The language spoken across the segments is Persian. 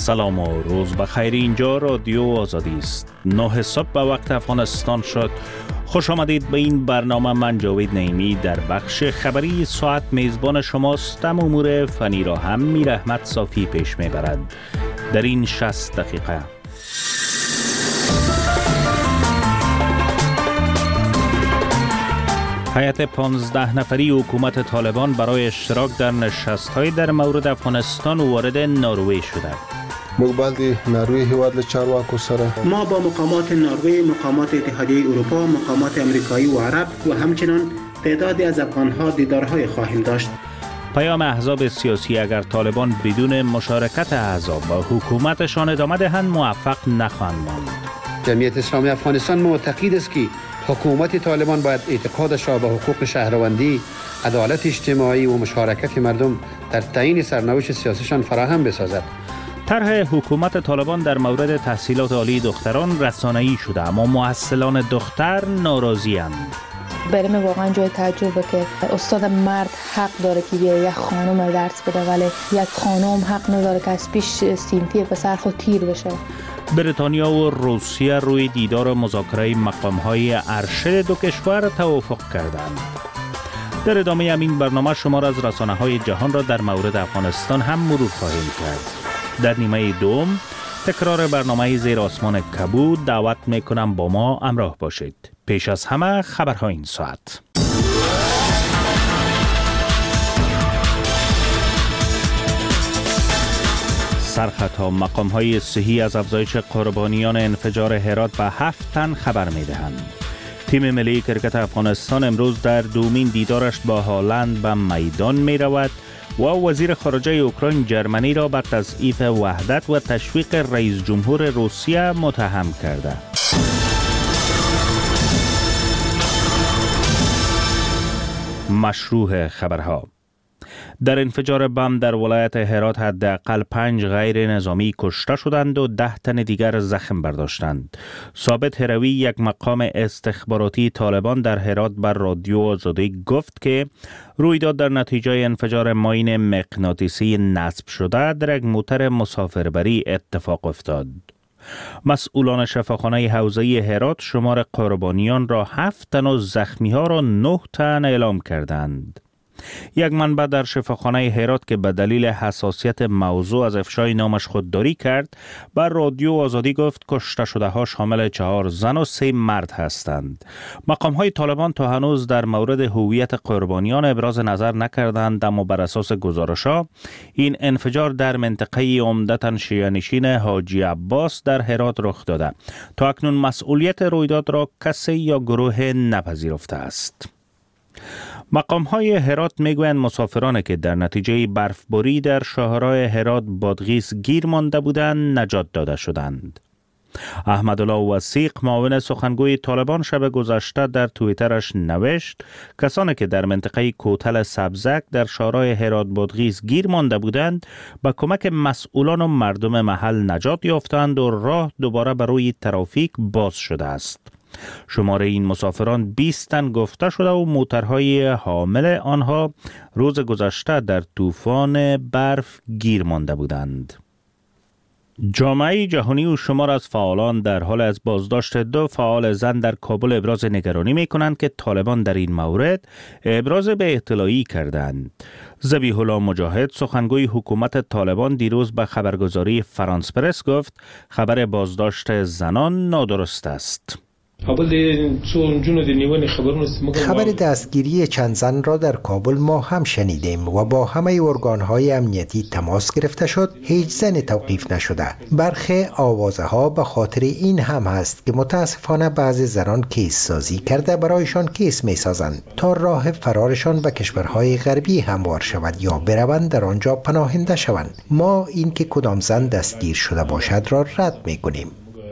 سلام و روز بخیر. اینجا رادیو آزادی است. 9 صبح به وقت افغانستان شد. خوش آمدید به این برنامه. من جاوید نعیمی در بخش خبری ساعت میزبان شماست. امور فنی را هم میر احمد صافی پیش میبرد. در این 60 دقیقه هیئت 15 نفری حکومت طالبان برای اشتراک در نشست‌های در مورد افغانستان وارد نروژ شده. مقبل نروژ هیواد له چارواکو سره ما با مقامات نروژ، مقامات اتحادیه اروپا، مقامات امریکایی و عرب و همچنین تعدادی از افغان‌ها دیدارهای خواهیم داشت. پیام احزاب سیاسی: اگر طالبان بدون مشارکت احزاب با حکومتشان ادامه دهند موفق نخواهند ماند. جمعیت اسلامی افغانستان معتقد است که حکومت طالبان باید اعتقادش را به حقوق شهروندی، عدالت اجتماعی و مشارکت مردم در تعیین سرنوشت سیاسیشان فراهم بسازد. طرح حکومت طالبان در مورد تحصیلات عالی دختران رسانه‌ای شده، اما مؤصلان دختر ناراضی‌اند. برای من واقعا جای تعجبه که استاد مرد حق داره که یک خانم درس بده، ولی یک خانم حق نداره که از پیش سینتی پسر خود تیر بشه. بریتانیا و روسیه روی دیدار مذاکره مقام‌های ارشد دو کشور توافق کردند. در ادامه همین برنامه شمار از رسانه‌های جهان را در مورد افغانستان هم مرور خواهیم کرد. در نیمه دوم تکرار برنامه زیر آسمان کبود. دعوت میکنم با ما همراه باشید. پیش از همه خبرهای این ساعت. سرخطها: مقام‌های صحی از افزایش قربانیان انفجار هرات به 7 تن خبر می‌دهند. تیم ملی کرکت افغانستان امروز در دومین دیدارش با هالند به میدان می‌رود و وزیر خارجه اوکراین جرمنی را به تضعیف وحدت و تشویق رئیس جمهور روسیه متهم کرده. مشروع خبرها: در انفجار بم در ولایت هرات حداقل 5 غیر نظامی کشته شدند و 10 تن دیگر زخم برداشتند. ثابت هروی، یک مقام استخباراتی طالبان در هرات بر رادیو آزادی گفت که رویداد در نتیجه انفجار ماین مغناطیسی نصب شده در یک موتر مسافربری اتفاق افتاد. مسئولان شفاخانه حوزه هرات شمار قربانیان را 7 تن و زخمی ها را 9 تن اعلام کردند. یک منبع در شفاخانه هرات که به دلیل حساسیت موضوع از افشای نامش خودداری کرد بر رادیو آزادی گفت کشته شده ها شامل 4 زن و 3 مرد هستند. مقام های طالبان تا هنوز در مورد هویت قربانیان ابراز نظر نکردند، اما بر اساس گزارش‌ها این انفجار در منطقه عمدتاً شیعه نشین حاجی عباس در هرات رخ داده. تا اکنون مسئولیت رویداد را کسی یا گروه نپذیرفته است. مقام‌های هرات میگویند مسافرانی که در نتیجه برفباری در شاهراه هرات بادغیس گیر مانده بودند نجات داده شدند. احمدالله وثیق، معاون سخنگوی طالبان، شب گذشته در توییترش نوشت کسانی که در منطقه کوتل سبزک در شاهراه هرات بادغیس گیر مانده بودند با کمک مسئولان و مردم محل نجات یافتند و راه دوباره بر روی ترافیک باز شده است. شماره این مسافران 20 تن گفته شده و موترهای حامل آنها روز گذشته در طوفان برف گیر مانده بودند. جامعه جهانی و شمار از فعالان در حال از بازداشت 2 فعال زن در کابل ابراز نگرانی می کنند که طالبان در این مورد ابراز به اطلاعی کردند. ذبیح الله مجاهد، سخنگوی حکومت طالبان، دیروز به خبرگزاری فرانس پرس گفت خبر بازداشت زنان نادرست است. خبر دستگیری چند زن را در کابل ما هم شنیدیم و با همه ارگان‌های امنیتی تماس گرفته شد. هیچ زن توقیف نشده. برخی آوازه ها به خاطر این هم هست که متاسفانه بعضی زنان کیس سازی کرده برایشان کیس می سازند تا راه فرارشان به کشورهای غربی هموار شود یا بروند در آنجا پناهنده شوند. ما این که کدام زن دستگیر شده باشد را رد می کنیم.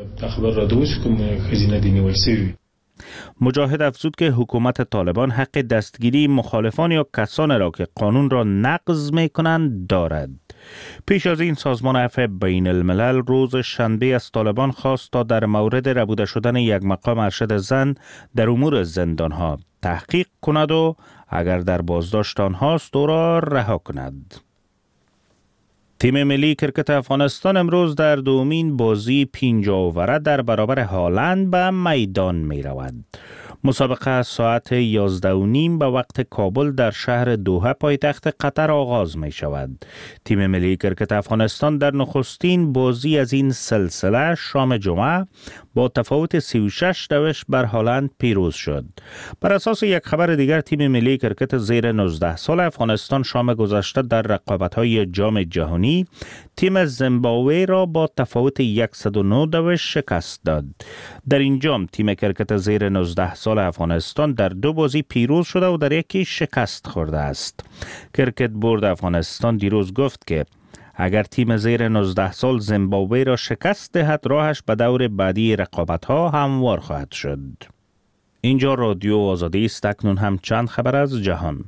مجاهد افزود که حکومت طالبان حق دستگیری مخالفان یا کسانی را که قانون را نقض می کنند دارد. پیش از این سازمان عفو بین الملل روز شنبه از طالبان خواست تا در مورد ربوده شدن یک مقام ارشد زن در امور زندانها تحقیق کند و اگر در بازداشت آنهاست او را رها کند. تیم ملی کرکت افغانستان امروز در دومین بازی 50 اووره در برابر هالند به میدان می رود. مسابقه ساعت 11:30 به وقت کابل در شهر دوحه پایتخت قطر آغاز می شود. تیم ملی کرکت افغانستان در نخستین بازی از این سلسله شام جمعه با تفاوت 36 بر هالند پیروز شد. بر اساس یک خبر دیگر تیم ملی کرکت زیر 19 سال افغانستان شام گذشته در رقابت‌های جام جهانی تیم زیمبابوه را با تفاوت 109 شکست داد. در این جام تیم کرکت زیر 19 سال افغانستان در 2 بازی پیروز شده و در یکی شکست خورده است. کرکت بورد افغانستان دیروز گفت که اگر تیم زیر 19 سال زیمبابوه را شکست دهد راهش به دور بعدی رقابت‌ها هموار خواهد شد. اینجا رادیو آزادی است. اکنون هم چند خبر از جهان.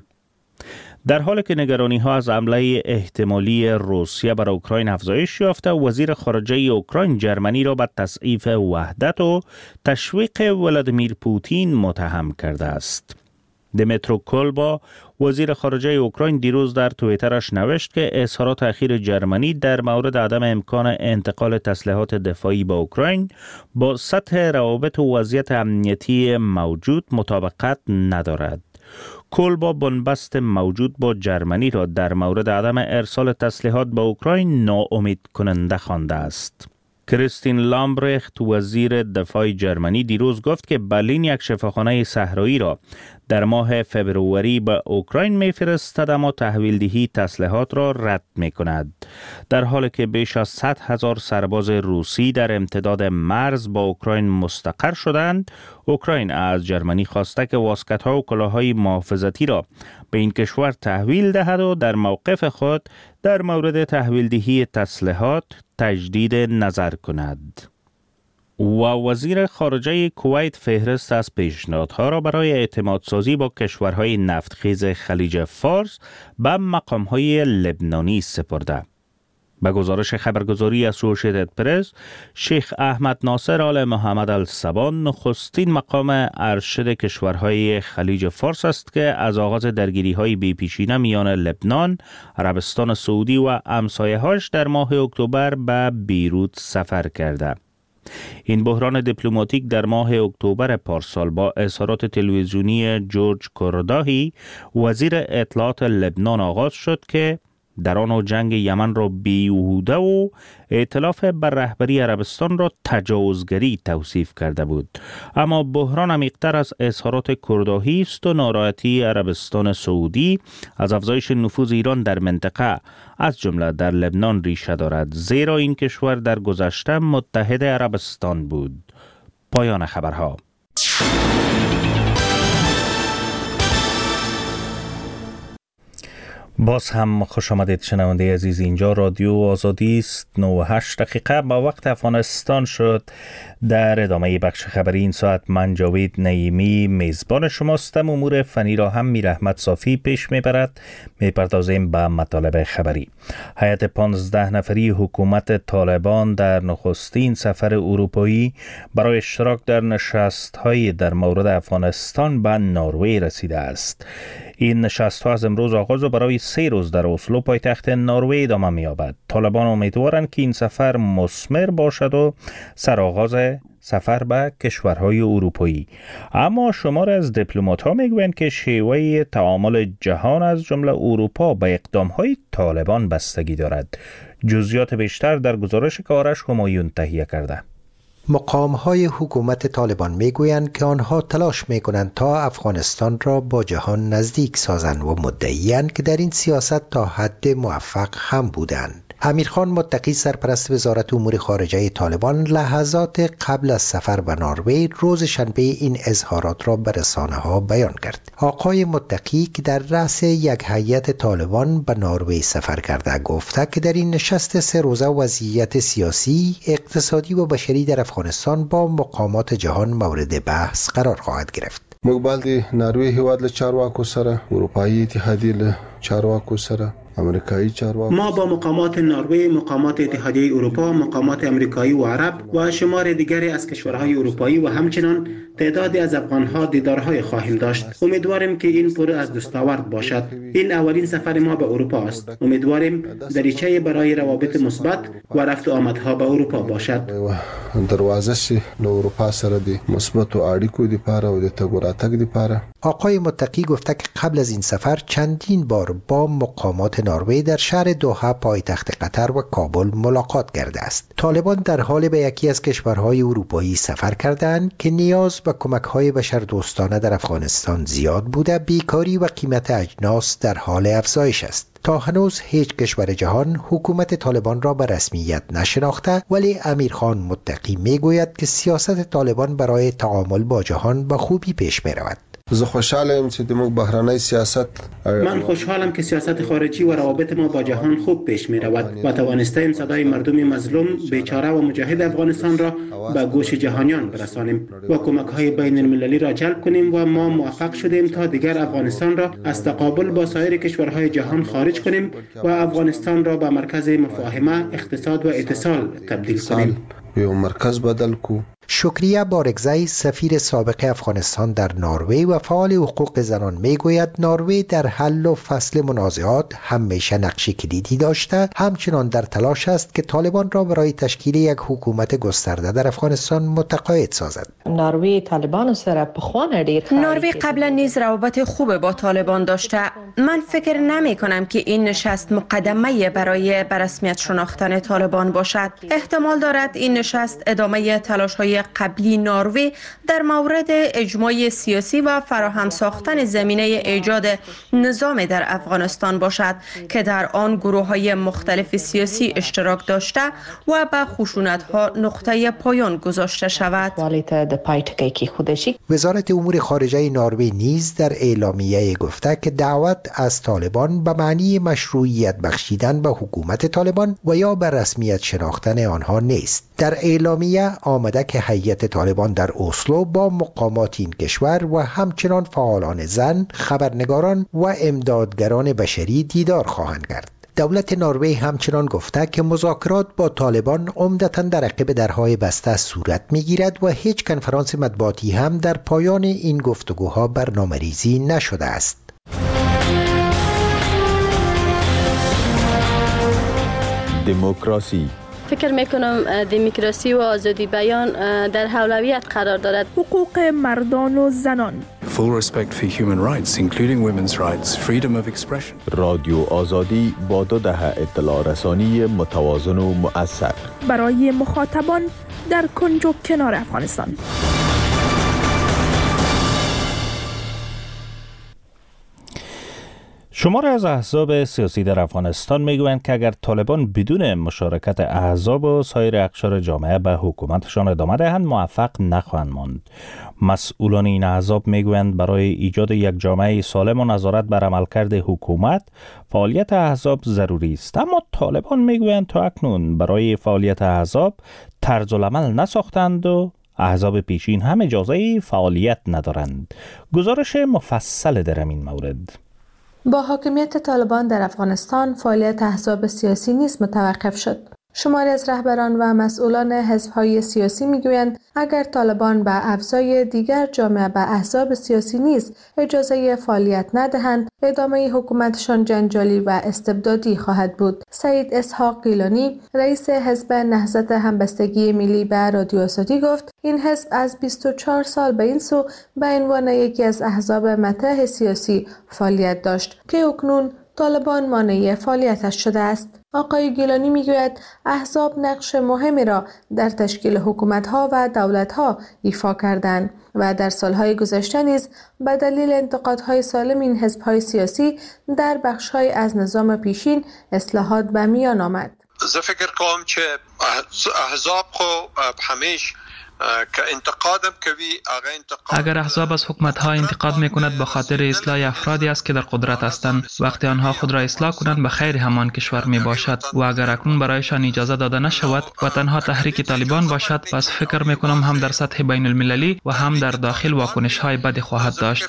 در حالی که نگرانی‌ها از حمله احتمالی روسیه بر اوکراین افزایش یافته، وزیر خارجه اوکراین جرمنی را به تضعیف وحدت و تشویق ولادیمیر پوتین متهم کرده است. دمیترو کولبا وزیر خارجه اوکراین دیروز در توییترش نوشت که اظهارات اخیر جرمنی در مورد عدم امکان انتقال تسلیحات دفاعی به اوکراین با سطح روابط و وضعیت امنیتی موجود مطابقت ندارد. کولبا بنبست موجود با جرمنی را در مورد عدم ارسال تسلیحات به اوکراین ناامید کننده خوانده است. کریستین لامبرخت وزیر دفاع جرمنی دیروز گفت که برلین یک شفاخانه صحرایی را در ماه فبروری به اوکراین می‌فرستد اما تحویل دهی تسلیحات را رد می‌کند. در حالی که بیش از 100,000 سرباز روسی در امتداد مرز با اوکراین مستقر شدند، اوکراین از جرمنی خواسته که واسکت‌ها و کلاه‌های محافظتی را به این کشور تحویل دهد و در موقف خود در مورد تحویل دهی تسلیحات تجدید نظر کند. و وزیر خارجه کویت فهرست از پیشنهادها را برای اعتماد سازی با کشورهای نفتخیز خلیج فارس به مقامهای لبنانی سپرده. به گزارش خبرگزاری اسوشییتد پرس، شیخ احمد ناصر آل محمد السبان نخستین مقام ارشد کشورهای خلیج فارس است که از آغاز درگیری‌های بی‌پیشینه میان لبنان، عربستان سعودی و همسایه‌هاش در ماه اکتبر به بیروت سفر کرده. این بحران دیپلماتیک در ماه اکتبر پارسال با اظهارات تلویزیونی جورج کورداهی وزیر اطلاعات لبنان آغاز شد که در آن جنگ یمن را بیهوده و ائتلاف بر رهبری عربستان را تجاوزگری توصیف کرده بود. اما بحران عمیق‌تر از اظهارات کورداهی است و ناراحتی عربستان سعودی از افزایش نفوذ ایران در منطقه از جمله در لبنان ریشه دارد، زیرا این کشور در گذشته متحد عربستان بود. پایان خبرها. باز هم خوش آمدید شنونده عزیز. اینجا رادیو آزادی است. 9:08 با وقت افغانستان شد. در ادامه بخش خبری این ساعت من جاوید نعیمی میزبان شماستم. امور فنی را هم میر احمد صافی پیش میبرد. میپردازیم به مطالب خبری. هیئت 15 نفری حکومت طالبان در نخستین سفر اروپایی برای اشتراک در نشست‌های در مورد افغانستان به نروژ رسیده است. این نشست‌ها از امروز آغاز و برای 3 روز در اسلو پایتخت نروژ ادامه می‌یابد. طالبان امیدوارند که این سفر مثمر باشد و سرآغاز سفر به کشورهای اروپایی. اما شمار از دیپلمات‌ها میگویند که شیوه تعامل جهان از جمله اروپا به اقدام‌های طالبان بستگی دارد. جزئیات بیشتر در گزارش که آرش همایون تهیه کرده. مقام‌های حکومت طالبان میگویند که آنها تلاش میکنند تا افغانستان را با جهان نزدیک سازند و مدعی‌اند که در این سیاست تا حد موفق هم بودند. امیرخان متقی سرپرست وزارت امور خارجه طالبان لحظات قبل از سفر به نروژ روز شنبه این اظهارات را به رسانه‌ها بیان کرد. آقای متقی که در رأس یک هیئت طالبان به نروژ سفر کرده گفته که در این نشست 3 روزه وضعیت سیاسی، اقتصادی و بشری در افغانستان با مقامات جهان مورد بحث قرار خواهد گرفت. موږ بل د نروژ هیواد له چارواکو سره، اروپایي اتحادیه له چارواکو سره، امریکایی چارواکو، ما با مقامات نروژ، مقامات اتحادیه اروپا، مقامات امریکایی و عرب و شمار دیگری از کشورهای اروپایی و همچنین تعدادی از افغانها دیدارهای خواهیم داشت. امیدواریم که این پر از دستاورد باشد. این اولین سفر ما به اروپا است. امیدواریم دریچه برای روابط مثبت و رفت و آمدها به اروپا باشد. دروازه سی د اروپا سره د مثبت اړیکو لپاره او د تګ و راتګ لپاره. آقای متقی گفته که قبل از این سفر چندین بار با مقامات نروژ در شهر دوحه پایتخت قطر و کابل ملاقات کرده است. طالبان در حال به یکی از کشورهای اروپایی سفر کردند که نیاز به کمک‌های بشردوستانه در افغانستان زیاد بوده، بیکاری و قیمت اجناس در حال افزایش است. تا هنوز هیچ کشور جهان حکومت طالبان را به رسمیت نشناخته، ولی امیرخان متقی میگوید که سیاست طالبان برای تعامل با جهان به خوبی پیش می‌رود. زه خوشحالم چې د موږ بهرنی سیاست من خوشحالم که سیاست خارجی و روابط ما با جهان خوب پیش می رود و توانستیم صدای مردم مظلوم، بیچاره و مجاهد افغانستان را به گوش جهانیان برسانیم و کمک های بین المللی را جلب کنیم و ما موفق شدیم تا دیگر افغانستان را از تقابل با سایر کشورهای جهان خارج کنیم و افغانستان را به مرکز مفاهمه، اقتصاد و اتصال تبدیل کنیم. یو مرکز بدل کو. شکریه بارگزی سفیر سابق افغانستان در نروژ و فعال حقوق زنان میگوید نروژ در حل و فصل منازعات همیشه نقش کلیدی داشته، همچنان در تلاش است که طالبان را برای تشکیل یک حکومت گسترده در افغانستان متقاعد سازد. نروژ طالبان سره بخوانه دیر نروژ قبلا نیز روابط خوب با طالبان داشته. من فکر نمی کنم که این نشست مقدمه برای به رسمیت شناختن طالبان باشد. احتمال دارد این نشست ادامه تلاش‌های قبلی نروژ در مورد اجماع سیاسی و فراهم ساختن زمینه ایجاد نظام در افغانستان باشد که در آن گروه‌های مختلف سیاسی اشتراک داشته و به خشونت‌ها نقطه پایان گذاشته شود. وزارت امور خارجه نروژ نیز در اعلامیه گفته که دعوت از طالبان به معنی مشروعیت بخشیدن به حکومت طالبان و یا به رسمیت شناختن آنها نیست. در اعلامیه آمده که هیئت طالبان در اسلو با مقامات این کشور و همچنان فعالان زن، خبرنگاران و امدادگران بشری دیدار خواهند کرد. دولت نروژ همچنان گفته که مذاکرات با طالبان عمدتاً در عقب درهای بسته صورت می‌گیرد و هیچ کنفرانس مطبوعاتی هم در پایان این گفتگوها برنامه‌ریزی نشده است. دموکراسی. فکر میکنم دموکراسی و آزادی بیان در اولویت قرار دارد. حقوق مردان و زنان. Full respect for human rights, including women's rights, freedom of expression. رادیو آزادی با 2 دهه اطلاع رسانی متوازن و مؤثر برای مخاطبان در کنج و کنار افغانستان. شماری از احزاب سیاسی در افغانستان میگویند که اگر طالبان بدون مشارکت احزاب و سایر اقشار جامعه به حکومتشان ادامه دهند موفق نخواهند ماند. مسئولان این احزاب میگویند برای ایجاد یک جامعه سالم و نظارت بر عملکرد حکومت فعالیت احزاب ضروری است، اما طالبان میگویند تا اکنون برای فعالیت احزاب طرزالعمل نساختند و احزاب پیشین هم اجازه فعالیت ندارند. گزارش مفصل در این مورد. با حاکمیت طالبان در افغانستان فعالیت احزاب سیاسی نیز متوقف شد. شماری از رهبران و مسئولان حزب‌های سیاسی می‌گویند اگر طالبان به افزای دیگر جامعه به احزاب سیاسی نیز اجازه فعالیت ندهند، ادامه حکومتشان جنجالی و استبدادی خواهد بود. سید اسحاق گیلانی، رئیس حزب نهضت همبستگی ملی به رادیو آزادی گفت این حزب از 24 سال به این سو به عنوان یکی از احزاب مطرح سیاسی فعالیت داشت که اکنون طالبان مانع فعالیتش شده است. آقای گیلانی میگوید احزاب نقش مهمی را در تشکیل حکومت‌ها و دولت‌ها ایفا کردند و در سالهای گذشته نیز به دلیل انتقادهای سالم این حزب‌های سیاسی در بخش‌های از نظام پیشین اصلاحات به میان آمد. زه فکر کوم چې احزاب خو همیشه اگر احزاب از حکومت‌ها انتقاد می‌کند به خاطر اصلاح افرادی است که در قدرت هستند، وقتی آنها خود را اصلاح کنند به خیر همان کشور میباشد و اگر اکنون برایشان اجازه داده نشود و تنها تحریک طالبان باشد، پس فکر می‌کنم هم در سطح بین المللی و هم در داخل واکنش‌های بدی خواهد داشت.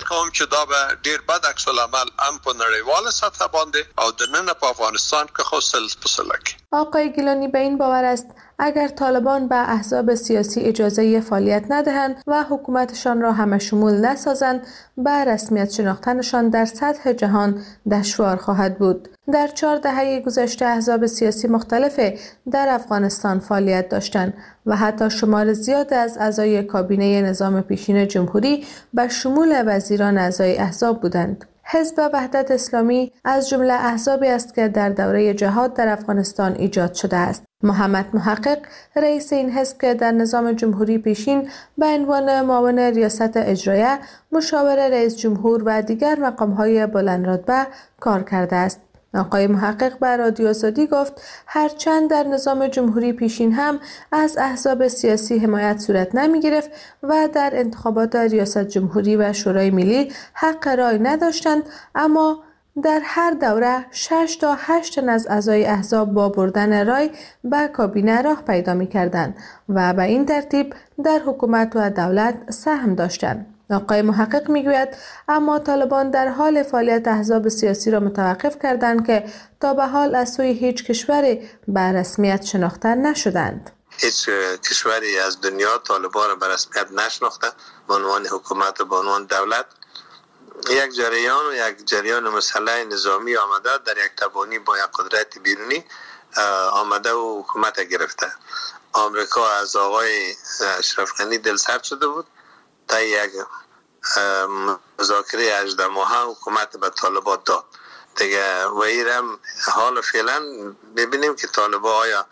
آقای گیلانی به این باور است اگر طالبان به احزاب سیاسی اجازه فعالیت ندهند و حکومتشان را همه شمول نسازند، به رسمیت شناختنشان در سطح جهان دشوار خواهد بود. در 4 دهه گذشته احزاب سیاسی مختلف در افغانستان فعالیت داشتند و حتی شمار زیاد از اعضای کابینه نظام پیشین جمهوری به شمول وزیران اعضای احزاب بودند. حزب وحدت اسلامی از جمله احزابی است که در دوره جهاد در افغانستان ایجاد شده است. محمد محقق رئیس این حزب که در نظام جمهوری پیشین به عنوان معاون ریاست اجرایه، مشاور رئیس جمهور و دیگر مقام‌های بلندرتبه کار کرده است. آقای محقق به رادیو آزادی گفت هرچند در نظام جمهوری پیشین هم از احزاب سیاسی حمایت صورت نمی گرفت و در انتخابات ریاست جمهوری و شورای ملی حق رای نداشتند، اما در هر دوره 6 تا 8 تن از اعضای احزاب با بردن رای به کابینه راه پیدا می کردند و به این ترتیب در حکومت و دولت سهم داشتند. آقای محقق میگوید اما طالبان در حال فعالیت احزاب سیاسی را متوقف کردند که تا به حال از سوی هیچ کشوری به رسمیت شناخته نشدند. هیچ کشوری از دنیا طالبان را به رسمیت نشناخته به عنوان حکومت و به عنوان دولت. یک جریان مسلح نظامی آمده در یک تبانی با یک قدرت بیرونی آمده و حکومت گرفته. آمریکا از آقای اشرف غنی دلسرد شده بود تا یک مذاکره 18 ماهه حکومت به طالبان داد دیگه و ایرم حال فعلا ببینیم که طالبان آیا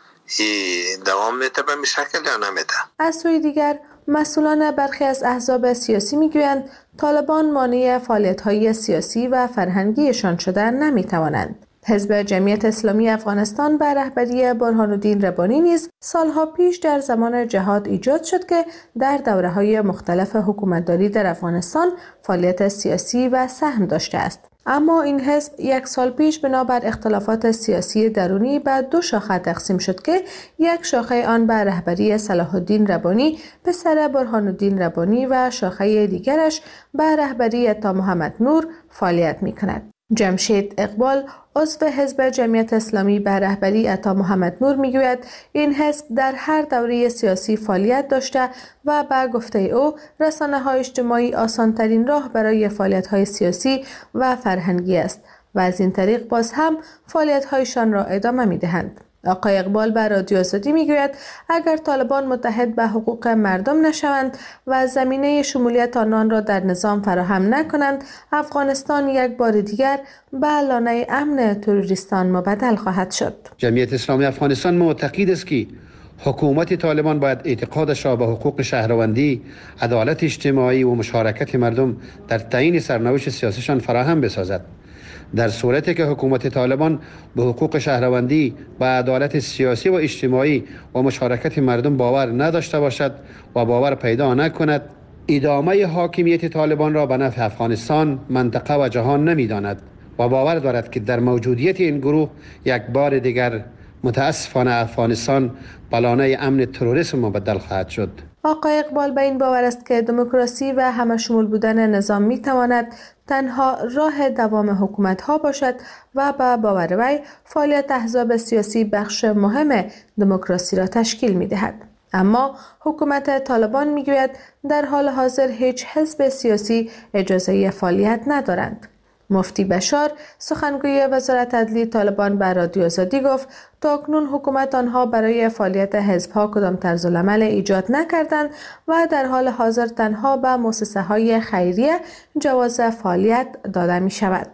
دوام میده به این شکل یا نمیده. از سوی دیگر مسئولان برخی از احزاب سیاسی میگویند طالبان مانع فعالیت‌های سیاسی و فرهنگیشان شدن نمیتوانند. حزب جمعیت اسلامی افغانستان به رهبری برهان‌الدین ربانی نیز سالها پیش در زمان جهاد ایجاد شد که در دوره‌های مختلف حکومتداری در افغانستان فعالیت سیاسی و سهم داشته است. اما این حزب 1 سال پیش بنابر اختلافات سیاسی درونی به 2 شاخه تقسیم شد که یک شاخه آن به رهبری صلاح الدین ربانی پسر برهان‌الدین ربانی و شاخه دیگرش به رهبری عطا محمد نور فعالیت می‌کند. جمشید اقبال عضو حزب جمعیت اسلامی به رهبری عطا محمد نور میگوید این حزب در هر دوره سیاسی فعالیت داشته و به گفته او رسانه‌های اجتماعی آسان‌ترین راه برای فعالیت‌های سیاسی و فرهنگی است و از این طریق باز هم فعالیت‌هایشان را ادامه می‌دهند. آقای اقبال به رادیو آزادی میگوید اگر طالبان متحد به حقوق مردم نشوند و زمینه شمولیت آنان را در نظام فراهم نکنند، افغانستان یک بار دیگر به لانه امن تروریستان مبدل خواهد شد. جمعیت اسلامی افغانستان معتقد است که حکومت طالبان باید اعتقادش را به حقوق شهروندی، عدالت اجتماعی و مشارکت مردم در تعیین سرنوشت سیاسیشان فراهم بسازد. در صورتی که حکومت طالبان به حقوق شهروندی و عدالت سیاسی و اجتماعی و مشارکت مردم باور نداشته باشد و باور پیدا نکند، ادامه حاکمیت طالبان را به نفع افغانستان، منطقه و جهان نمی‌داند و باور دارد که در موجودیت این گروه یک بار دیگر متاسفانه افغانستان به لانه امن تروریسم مبدل خواهد شد. آقای اقبال به این باور است که دموکراسی و همه شمول بودن نظام می تواند تنها راه دوام حکومت ها باشد و به باور وی فعالیت احزاب سیاسی بخش مهم دموکراسی را تشکیل می دهد. اما حکومت طالبان می گوید در حال حاضر هیچ حزب سیاسی اجازه فعالیت ندارند. مفتی بشار سخنگوی وزارت عدلی طالبان به رادیو آزادی گفت تاکنون حکومت آنها برای فعالیت حزب‌ها کدام طرزالعمل ایجاد نکردند و در حال حاضر تنها به مؤسسه‌های خیریه جواز فعالیت داده می شود.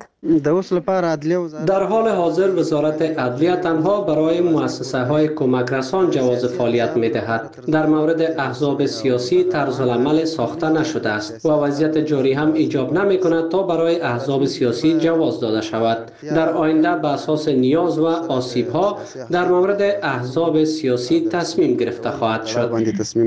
در حال حاضر وزارت عدلیه تنها برای مؤسسه‌های کمک رسان جواز فعالیت می‌دهد. در مورد احزاب سیاسی طرزالعمل ساخته نشده است و وضعیت جاری هم ایجاب نمی‌کند تا برای احزاب سیاسی جواز داده شود. در آینده به اساس نیاز و آسیب‌ها در مورد احزاب سیاسی تصمیم گرفته خواهد شد.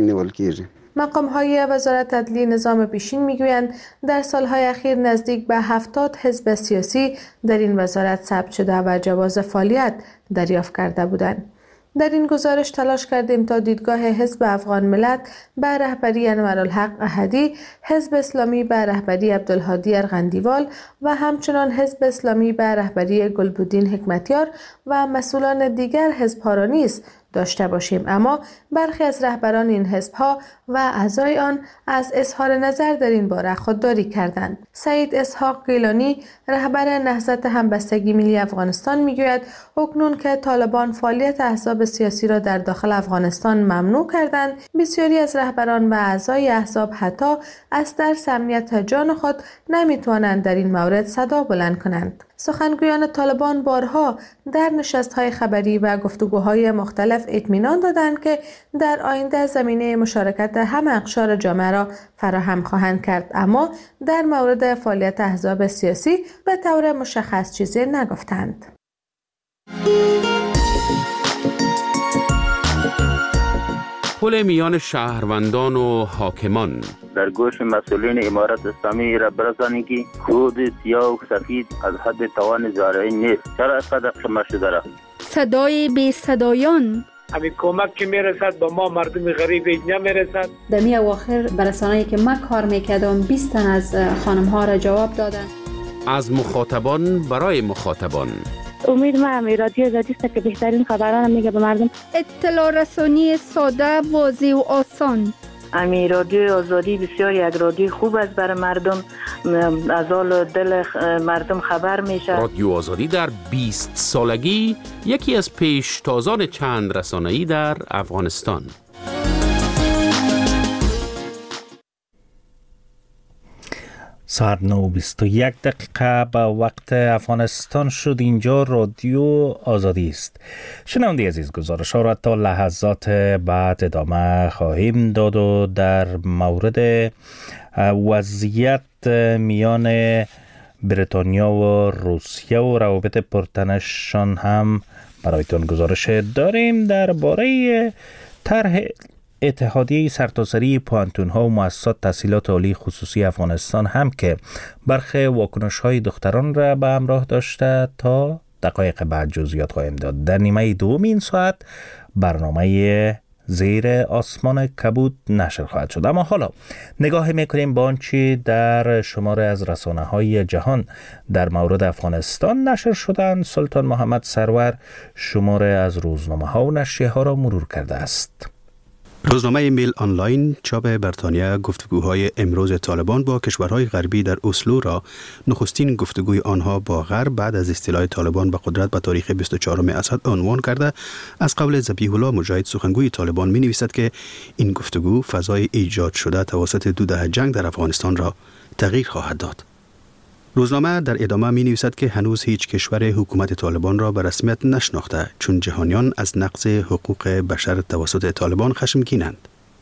مقام‌های وزارت عدلی نظام پیشین می‌گویند در سال‌های اخیر نزدیک به 70 حزب سیاسی در این وزارت ثبت شده و جواز فعالیت دریافت کرده بودند. در این گزارش تلاش کردیم تا دیدگاه حزب افغان ملت به رهبری انورالحق احدی، حزب اسلامی به رهبری عبدالهادی ارغندیوال و همچنان حزب اسلامی به رهبری گلبدین حکمتیار و مسئولان دیگر حزب‌ها را نیز داشته باشیم، اما برخی از رهبران این حزب‌ها و اعضای آن از اظهار نظر در این باره خودداری کردند. سعید اسحاق گیلانی رهبر نهضت همبستگی ملی افغانستان میگوید اکنون که طالبان فعالیت احزاب سیاسی را در داخل افغانستان ممنوع کردند، بسیاری از رهبران و اعضای احزاب حتی از ترس امنیت جان خود نمیتوانند در این مورد صدا بلند کنند. سخنگویان طالبان بارها در نشست‌های خبری و گفتگوهای مختلف اطمینان دادند که در آینده زمینه مشارکت همه اقشار جامعه را فراهم خواهند کرد، اما در مورد فعالیت احزاب سیاسی به طور مشخص چیزی نگفتند. پل میان شهروندان و حاکمان در گوش مسئولین امارت اسلامی را برسانید که خود سیاه و سفید از حد توان زارعی نیست. چرا اینقدر قمه شده را؟ صدای بی صدایان همین کمک که میرسد به ما مردم غریب نمیرسد. در می اواخر برسانه‌ای که من کار میکردم 20 تن از خانم ها را جواب دادن. از مخاطبان برای مخاطبان. امید ما رادیو آزادی است که بهترین خبران میگه به مردم. اطلاع رسانی ساده، واضح و آسان. امی رادیو آزادی بسیار یک رادیو خوب است برای مردم، از حال دل مردم خبر میشه. رادیو آزادی در 20 سالگی یکی از پیشتازان چند رسانه‌ای در افغانستان. ساعت 9:21 به وقت افغانستان شد. اینجا رادیو آزادی است. شنونده عزیز، گزارش ها را تا لحظات بعد ادامه خواهیم داد و در مورد وضعیت میان بریتانیا و روسیه و روابط پرتنشان هم برایتان گزارش داریم. درباره طرح اتحادیه سرتاسری پوهنتون‌ها و مؤسسات تحصیلات عالی خصوصی افغانستان هم که برخی واکنش‌های دختران را به همراه داشته تا دقایق بعد جزئیات خواهیم داد. در نیمه دوم این ساعت برنامه زیر آسمان کبود نشر خواهد شد. اما حالا نگاه میکنیم به آنچه در شماره از رسانه‌های جهان در مورد افغانستان نشر شدند. سلطان محمد سرور شماره از روزنامه‌ها و نشریه‌ها را مرور کرده است. روزنامه میل آنلاین چاپ بریتانیا گفتگوهای امروز طالبان با کشورهای غربی در اسلو را نخستین گفتگوی آنها با غرب بعد از استیلای طالبان به قدرت به تاریخ 24 اسد عنوان کرده. از قول ذبیح الله مجاهد سخنگوی طالبان می نویسد که این گفتگو فضای ایجاد شده توسط 2 دهه جنگ در افغانستان را تغییر خواهد داد. روزنامه در ادامه می نویسد که هنوز هیچ کشور حکومت طالبان را به رسمیت نشناخته، چون جهانیان از نقض حقوق بشر توسط طالبان خشمگینند.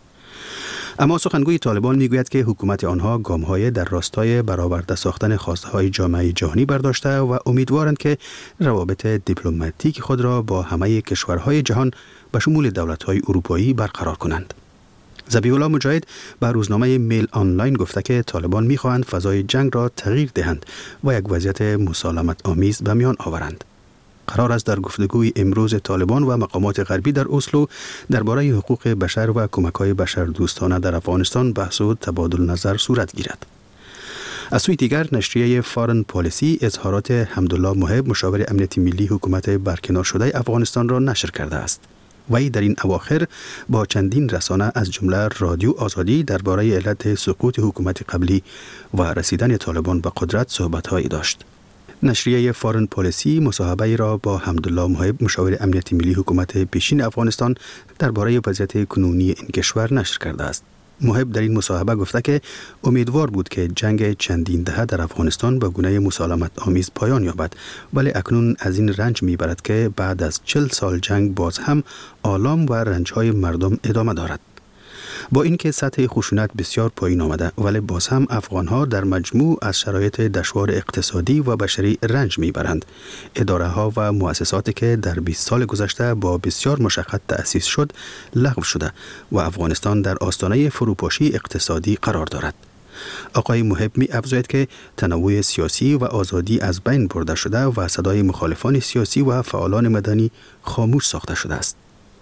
اما سخنگوی طالبان می گوید که حکومت آنها گام‌های در راستای برآورده ساختن خواسته‌های جامعه جهانی برداشته و امیدوارند که روابط دیپلماتیک خود را با همه کشورهای جهان به شمول دولت‌های اروپایی برقرار کنند. ذبیح الله مجاهد به روزنامه میل آنلاین گفته که طالبان می‌خواهند فضای جنگ را تغییر دهند و یک وضعیت مسالمت آمیز به میان آورند. قرار است در گفتگوی امروز طالبان و مقامات غربی در اسلو درباره حقوق بشر و کمک‌های بشردوستانه در افغانستان بحث و تبادل نظر صورت گیرد. از سوی دیگر نشریه فارن پالیسی اظهارات حمدالله محب مشاور امنیتی ملی حکومت برکنار شده افغانستان را نشر کرده است. وی در این اواخر با چندین رسانه از جمله رادیو آزادی درباره علت سقوط حکومت قبلی و رسیدن طالبان به قدرت صحبت‌هایی داشت. نشریه فارن پالیسی مصاحبه را با حمدالله محب مشاور امنیتی ملی حکومت پیشین افغانستان درباره وضعیت کنونی این کشور نشر کرده است. محب در این مصاحبه گفته که امیدوار بود که جنگ چندین دهه در افغانستان به گونه مسالمت آمیز پایان یابد، ولی اکنون از این رنج میبرد که بعد از 40 سال جنگ باز هم آلام و رنجهای مردم ادامه دارد. با اینکه سطح خشونت بسیار پایین آمده، ولی باز هم افغانها در مجموع از شرایط دشوار اقتصادی و بشری رنج میبرند. اداره ها و مؤسساتی که در 20 سال گذشته با بسیار مشقت تأسیس شد لغو شده و افغانستان در آستانه فروپاشی اقتصادی قرار دارد. آقای محب می افزاید که تنوع سیاسی و آزادی از بین برده شده و صدای مخالفان سیاسی و فعالان مدنی خاموش ساخته شده است.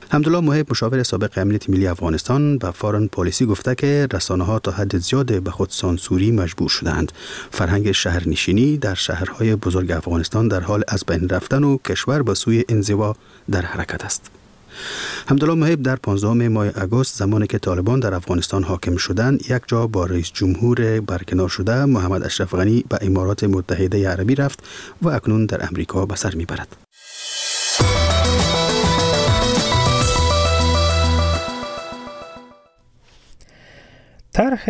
حمدالله محب مشاور سابق امنیت ملی افغانستان به فارن پالیسی گفته که رسانه‌ها تا حد زیاد به خود سانسوری مجبور شدند. فرهنگ شهرنشینی در شهرهای بزرگ افغانستان در حال از بین رفتن و کشور به سوی انزوا در حرکت است. حمدالله محب در 15 ماه اگست زمانی که طالبان در افغانستان حاکم شدند یک جا با رئیس جمهور برکنار شده محمد اشرف غنی به امارات متحده عربی رفت و اکنون در امریکا به سر میبرد. طرح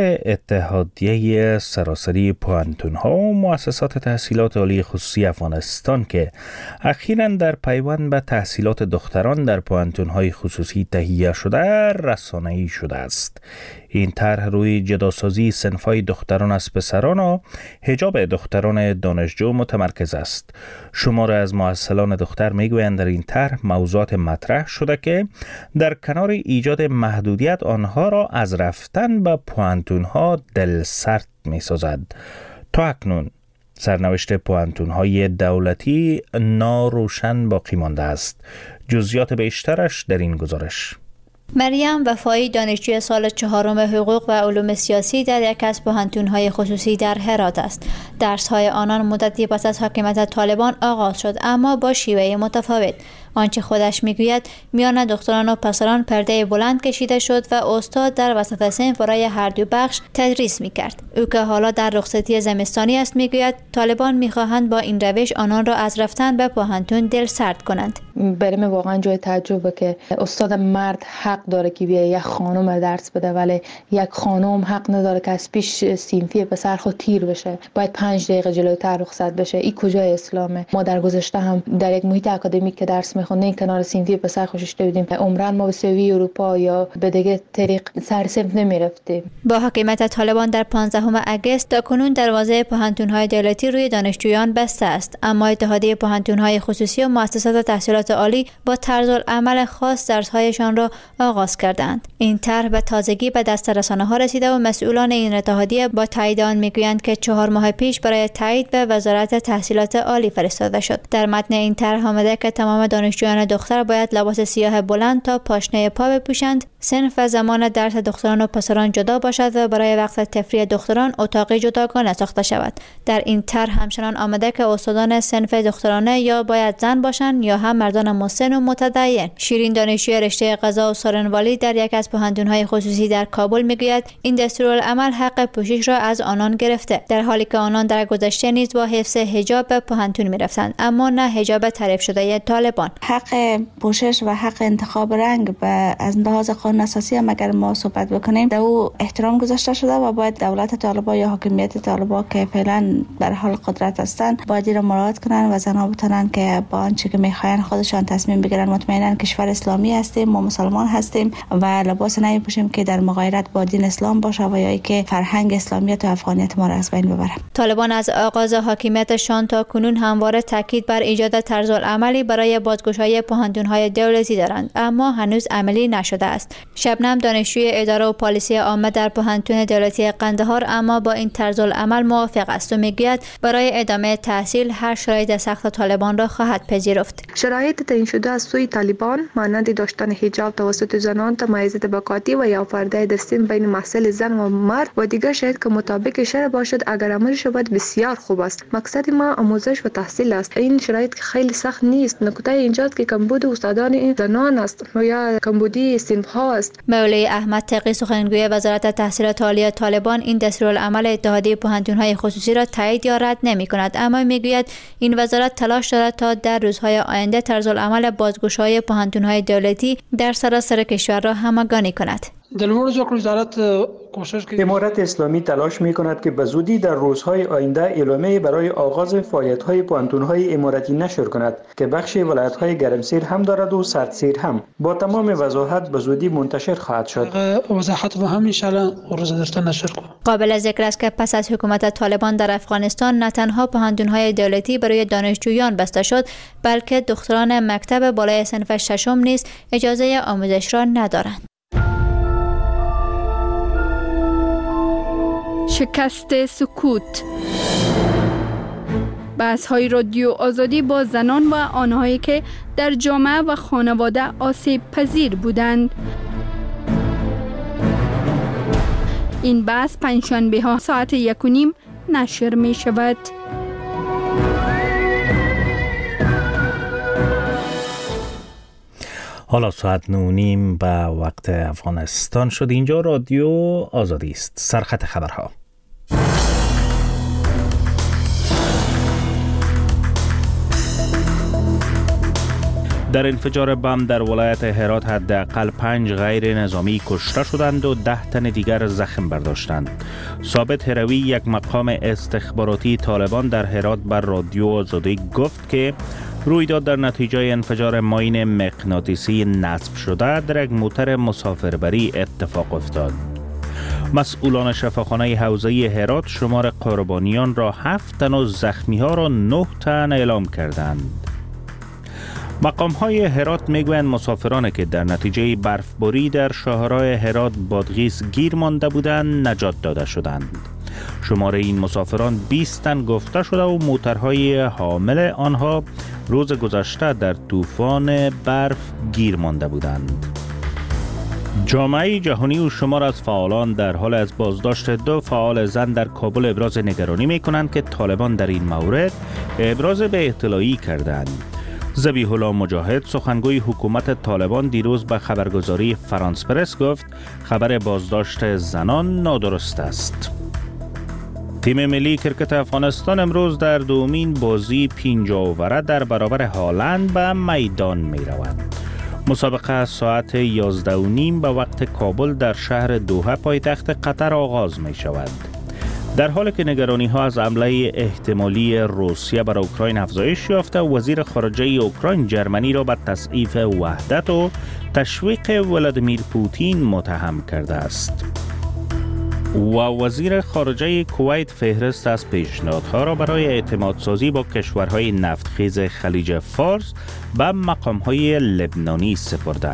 اتحادیه سراسری پوهنتون‌ها و مؤسسات تحصیلات عالی خصوصی افغانستان که اخیراً در پیوند به تحصیلات دختران در پوهنتون‌های خصوصی تهیه شده رسانه‌ای شده است. این طرح روی جداسازی صنف‌های دختران از پسران و حجاب دختران دانشجو متمرکز است. شمار از مؤثلان دختر میگویند در این طرح موضوعات مطرح شده که در کنار ایجاد محدودیت آنها را از رفتن به پوهنتون‌ها دلسرد می‌سازد. تا اکنون سرنوشت پوهنتون‌های دولتی ناروشن باقی مانده است. جزئیات بیشترش در این گزارش. مریم وفایی دانشجوی سال 4 حقوق و علوم سیاسی در یک از پوهنتون‌های خصوصی در هرات است. درس‌های آنان مدتی پس از حاکمیت طالبان آغاز شد، اما با شیوه متفاوت. آنچه خودش میگوید میان دختران و پسران پرده بلند کشیده شد و استاد در وسط صنف برای هر دو بخش تدریس میکرد. او که حالا در رخصتی زمستانی است میگوید طالبان میخواهند با این روش آنان را از رفتن به پوهنتون دلسرد کنند. برای من واقعا جای تعجبه که استاد مرد حق داره که بیای یک خانم درس بده، ولی یک خانم حق نداره که از پیش صنفی پسر خود تیر بشه، باید 5 دقیقه جلوتر رخصت بشه. این کجای اسلامه؟ ما در گذشته هم در یک محیط اکادمیک که درس میخوندیم کنار صنفی پسر خوششته بودیم، عمرن ما به سوی اروپا یا به دیگه طریق سر صنف نمیرفتیم. با حاکمیت طالبان در 15 اگست تاکنون دروازه پوهنتون‌های دولتی روی دانشجویان بسته است، اما اتحادیه پوهنتون‌های خصوصی و مؤسسات تحصیلات عالی با طرزالعمل خاص درس‌هایشان را آغاز کردند. این طرح به تازگی به دست رسانه‌ها رسیده و مسئولان این اتحادیه با تایید آن میگویند که 4 ماه پیش برای تایید به وزارت تحصیلات عالی فرستاده شد. در متن این طرح آمده که تمام دانشجویان دختر باید لباس سیاه بلند تا پاشنه پا بپوشند، صنف و زمان درس دختران و پسران جدا باشد و برای وقت تفریح دختران اتاقی جداگانه ساخته شود. در این طرح همچنان آمده که استادان صنف دخترانه یا باید زن باشند یا هم مردان مسن و متدین. شیرین دانشجوی رشته قضا و سارنوالی در یک از پوهنتون‌های خصوصی در کابل میگوید این دستورالعمل حق پوشش را از آنان گرفته، در حالی که آنان در گذشته نیز با حفظ حجاب به پوهنتون میرفتند، اما نه حجاب تعریف شده طالبان. حق پوشش و حق انتخاب رنگ از لحاظ قانون اساسی هم اگر ما صحبت بکنیم در او احترام گذاشته شده و باید دولت طالبان یا حاکمیت طالبان که فعلا در حال قدرت هستند باید را مراعات کنن و زنها بتونن که با آنچه که میخواین خودشان تصمیم بگیرن. مطمئنا کشور اسلامی هستیم، ما مسلمان هستیم و لباس نمیپوشیم که در مغایرت با دین اسلام باشه و یا که فرهنگ اسلامیت و افغانیت ما را از بین ببره. طالبان از آغاز حاکمیتشان تا کنون همواره تاکید بر ایجاد طرزالعملی برای بازگشایی پوهنتون‌های دولتی دارند، اما هنوز عملی نشده است. شبنم دانشجوی اداره و پالیسی عامه در پوهنتون دولتی قندهار اما با این طرزالعمل موافق است و میگوید برای ادامه تحصیل هر شرایط سخت طالبان را خواهد پذیرفت. شرایط تعیین شده از سوی طالبان مانند داشتن حجاب توسط زنان، تمایز طبقاتی و یا پرده دستین بین محصل زن و مرد و دیگر شاید که مطابق شرع باشد، اگر عمل شود بسیار خوب است. مقصد ما آموزش و تحصیل است. این شرایط خیلی سخت نیست. نکته اینجاست که کمبود استادان زنان است و یا کمبودی صنف‌ها است. مولوی احمد تقی سخنگوی وزارت تحصیلات عالی طالبان این دستورالعمل اتحادیه پوهنتون‌های خصوصی را تایید یا رد نمی‌کند، اما میگوید این وزارت تلاش دارد تا در روزهای آینده طرزالعمل بازگشایی پوهنتون‌های دولتی در سراسر کشور را همگانی کند. امارت اسلامی تلاش می کند که به زودی در روزهای آینده اعلامیه برای آغاز فعالیت‌های پوهنتون‌های اماراتی نشر کند که بخش ولایت‌های گرمسیر هم دارد و سردسیر هم. با تمام وضاحت به زودی منتشر خواهد شد. وضاحت و هم ان شاءالله روز درته نشر کنیم. قابل ذکر است که پس از حکومت طالبان در افغانستان نه تنها پوهنتون‌های دولتی برای دانشجویان بسته شد، بلکه دختران مکتب بالای صنف ششم نیز اجازه آموزش را ندارند. شکست سکوت. بحث‌های رادیو آزادی با زنان و آنهایی که در جامعه و خانواده آسیب پذیر بودند. این بحث پنجشنبه ها ساعت 1:30 نشر می شود. حالا ساعت 9:30 به وقت افغانستان شد. اینجا رادیو آزادی است. سرخط خبرها. در انفجار بم در ولایت هرات حداقل 5 غیر نظامی کشته شدند و 10 تن دیگر زخم برداشتند. ثابت هروی، یک مقام استخباراتی طالبان در هرات، بر رادیو آزادی گفت که رویداد در نتیجه انفجار ماین مغناطیسی نصب شده در یک موتر مسافربری اتفاق افتاد. مسئولان شفاخانه حوزه هرات شمار قربانیان را 7 تن و زخمی ها را 9 تن اعلام کردند. مقام های هرات میگویند مسافرانی که در نتیجه برفباری در شاهراه هرات بادغیس گیر مانده بودند نجات داده شدند. شمار این مسافران 20 تن گفته شده و موترهای حامل آنها روز گذشته در طوفان برف گیر مانده بودند. جامعه جهانی و شمار از فعالان در حال از بازداشت 2 فعال زن در کابل ابراز نگرانی می کنند که طالبان در این مورد ابراز به اطلاعی کردند. ذبیح الله مجاهد، سخنگوی حکومت طالبان، دیروز به خبرگزاری فرانس پرس گفت خبر بازداشت زنان نادرست است. تیم ملی کرکت افغانستان امروز در دومین بازی 5 اووره در برابر هالند به میدان می رود. مسابقه ساعت 11:30 به وقت کابل در شهر دوحه پایتخت قطر آغاز می شود. در حالی که نگرانی ها از حمله احتمالی روسیه بر اوکراین افزایش یافته، وزیر خارجه اوکراین جرمنی را به تضعیف وحدت و تشویق ولادیمیر پوتین متهم کرده است. و وزیر خارجه کویت فهرست از پیشنهادها را برای اعتماد سازی با کشورهای نفتخیز خلیج فارس به مقامهای لبنانی سپرده.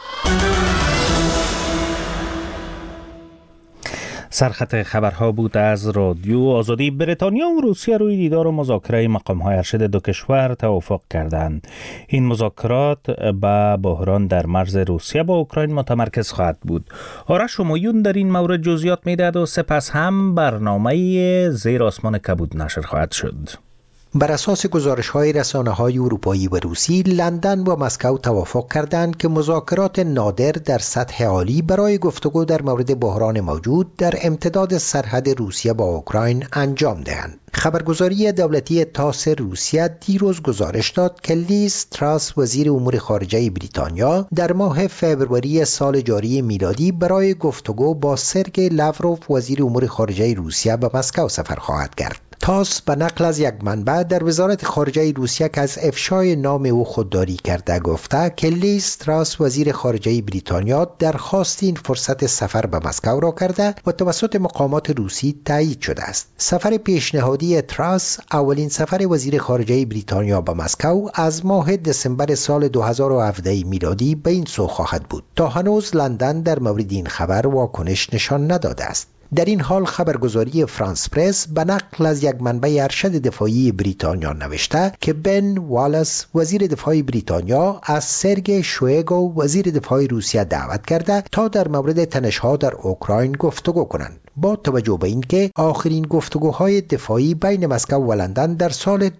سرخط خبرها بود از رادیو آزادی. بریتانیا و روسیه روی دیدار و مذاکره مقام‌های ارشد دو کشور توافق کردند. این مذاکرات به بحران در مرز روسیه با اوکراین متمرکز خواهد بود. آرش همایون در این مورد جزئیات می‌دهد و سپس هم برنامه زیر آسمان کبود نشر خواهد شد. بر اساس گزارش‌های رسانه‌های اروپایی و روسی، لندن و مسکو توافق کردند که مذاکرات نادر در سطح عالی برای گفتگو در مورد بحران موجود در امتداد سرحد روسیه با اوکراین انجام دهند. خبرگزاری دولتی تاس روسیه دیروز گزارش داد که لیز تراس، وزیر امور خارجه بریتانیا، در ماه فوریه سال جاری میلادی برای گفتگو با سرگئی لاوروف، وزیر امور خارجه روسیه، به مسکو سفر خواهد کرد. تاس به نقل از یک منبع در وزارت خارجه روسیه که از افشای نام او خودداری کرده گفته که لیز تراس، وزیر خارجه بریتانیا، درخواست این فرصت سفر به مسکو را کرده و توسط مقامات روسی تایید شده است. سفر پیشنهادی تراس اولین سفر وزیر خارجه بریتانیا به مسکو از ماه دسامبر سال 2017 میلادی به این سو خواهد بود. تا هنوز لندن در مورد این خبر واکنش نشان نداده است. در این حال خبرگزاری فرانس پرس به نقل از یک منبع ارشد دفاعی بریتانیا نوشته که بن والاس، وزیر دفاع بریتانیا، از سرگئی شویگو، وزیر دفاع روسیه، دعوت کرده تا در مورد تنش‌ها در اوکراین گفتگو کنند. با توجه به اینکه آخرین گفتگوهای دفاعی بین مسکو و لندن در سال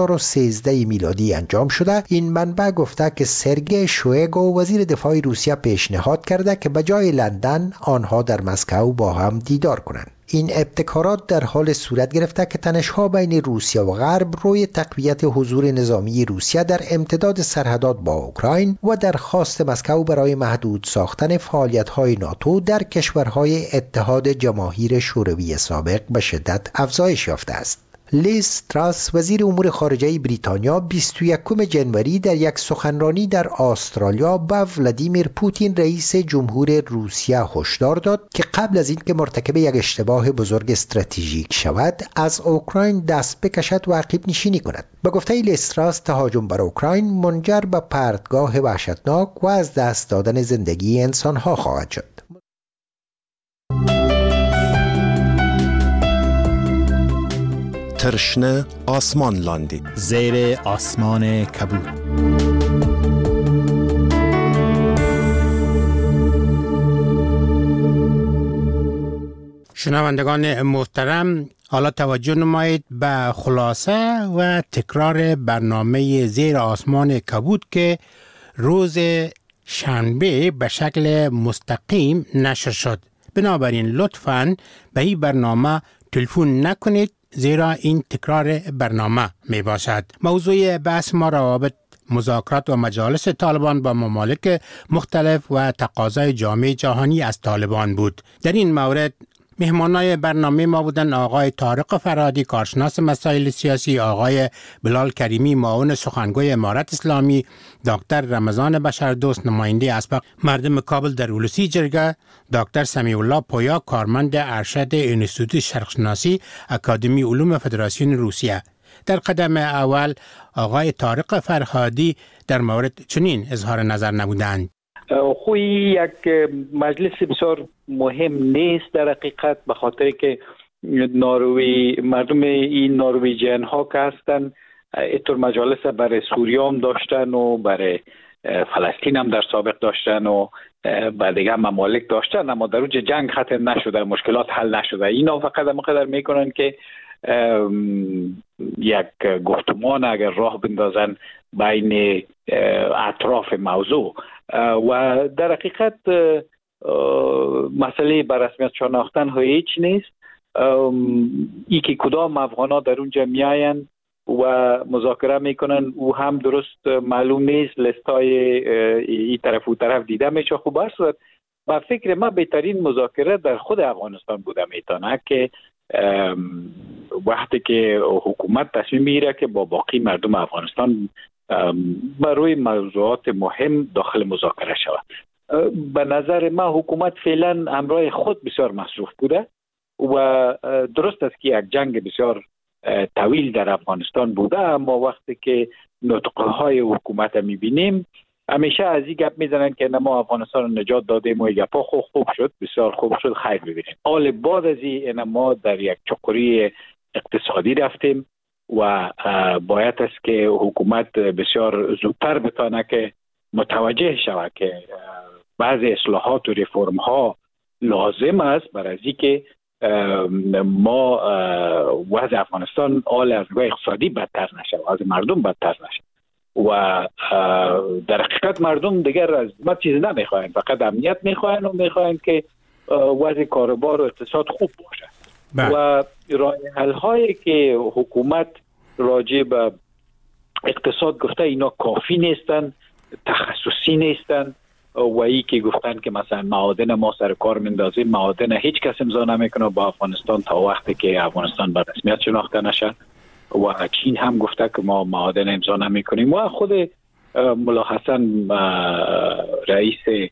2013 میلادی انجام شده، این منبع گفته که سرگئی شویگو، وزیر دفاع روسیه، پیشنهاد کرده که به جای لندن آنها در مسکو با هم دیدار کنند. این ابتکارات در حال صورت گرفته که تنش‌ها بین روسیه و غرب روی تقویت حضور نظامی روسیه در امتداد سرحدات با اوکراین و درخواست مسکو برای محدود ساختن فعالیت‌های ناتو در کشورهای اتحاد جماهیر شوروی سابق به شدت افزایش یافته است. لیز تراس، وزیر امور خارجه بریتانیا، 21 جنوری در یک سخنرانی در استرالیا به ولادیمیر پوتین، رئیس جمهور روسیه، هشدار داد که قبل از اینکه مرتکب یک اشتباه بزرگ استراتژیک شود، از اوکراین دست بکشد و عقب نشینی کند. به گفته لیز تراس، تهاجم بر اوکراین منجر به پرتگاه وحشتناک و از دست دادن زندگی انسانها خواهد شد. ترشنه آسمان لاندید، زیر آسمان کبود. شنوندگان محترم، حالا توجه نمایید به خلاصه و تکرار برنامه زیر آسمان کبود که روز شنبه به شکل مستقیم نشر شد. بنابراین لطفاً به این برنامه تلفن نکنید، زیرا این تکرار برنامه می باشد. موضوع بحث ما روابط مذاکرات و مجالس طالبان با ممالک مختلف و تقاضای جامعه جهانی از طالبان بود. در این مورد مهمانای برنامه ما بودن آقای طارق فرهادی، کارشناس مسائل سیاسی، آقای بلال کریمی، معاون سخنگوی امارت اسلامی، دکتر رمضان بشردوست، نماینده اسبق مردم کابل در اولوسی جرگه، دکتر سمیع الله پویا، کارمند ارشد انستیتوت شرقشناسی اکادمی علوم فدراسیون روسیه. در قدم اول آقای طارق فرهادی در مورد چنین اظهار نظر نمودند. خوی یک مجلس بسیار مهم نیست در حقیقت، به خاطر که مردم این نروژیان ها که هستن اینطور مجالس برای سوریه هم داشتن و برای فلسطین هم در سابق داشتن و بعد دیگه ممالک داشتن، اما در اوج جنگ ختم نشده، مشکلات حل نشده. اینا فقط مقدر میکنن که یک گفتمان اگر راه بندازن بین اطراف موضوع و در حقیقت مسئله به رسمیت شناختن هیچ نیست. ای که کدام افغان ها در اونجا میاین و مذاکره میکنن او هم درست معلوم نیست، لستای این طرف و طرف دیده میشه. خوب است با فکر ما بهترین مذاکره در خود افغانستان بوده میتونه که وقتی که حکومت تصمیم میگیره که با باقی مردم افغانستان بر روی موضوعات مهم داخل مذاکره شود. به نظر ما حکومت فعلا همراه خود بسیار مصروف بوده و درست است که یک جنگ بسیار طویل در افغانستان بوده، اما وقتی که نطقهای حکومت میبینیم همیشه از این گپ میزنن که ما افغانستان رو نجات دادیم و گپا خوب شد، بسیار خوب شد، خیر ببینیم. حال بعد از این ما در یک چقری اقتصادی رفتیم و باید است که حکومت بسیار زودتر بتانه که متوجه شود که بعضی اصلاحات و رفرم ها لازم است برای از اینکه ما وضع افغانستان حال از نگاه اقتصادی بدتر نشه و از مردم بدتر نشه و در حقیقت مردم دیگر از ما چیزی نمیخواین، فقط امنیت میخواین و میخواین که وضع کاروبار و اقتصاد خوب باشه. و راه حل هایی که حکومت راجع به اقتصاد گفته اینا کافی نیستن، تخصصی نیستن و ای که گفتن که مثلا معادن ما سر کار مندازیم، معادن هیچ کس امضا نمیکنه با افغانستان تا وقتی که افغانستان به رسمیت شناخته نشه و چین هم گفته که ما معادن امضا نمیکنیم و خود ملا حسن رئیس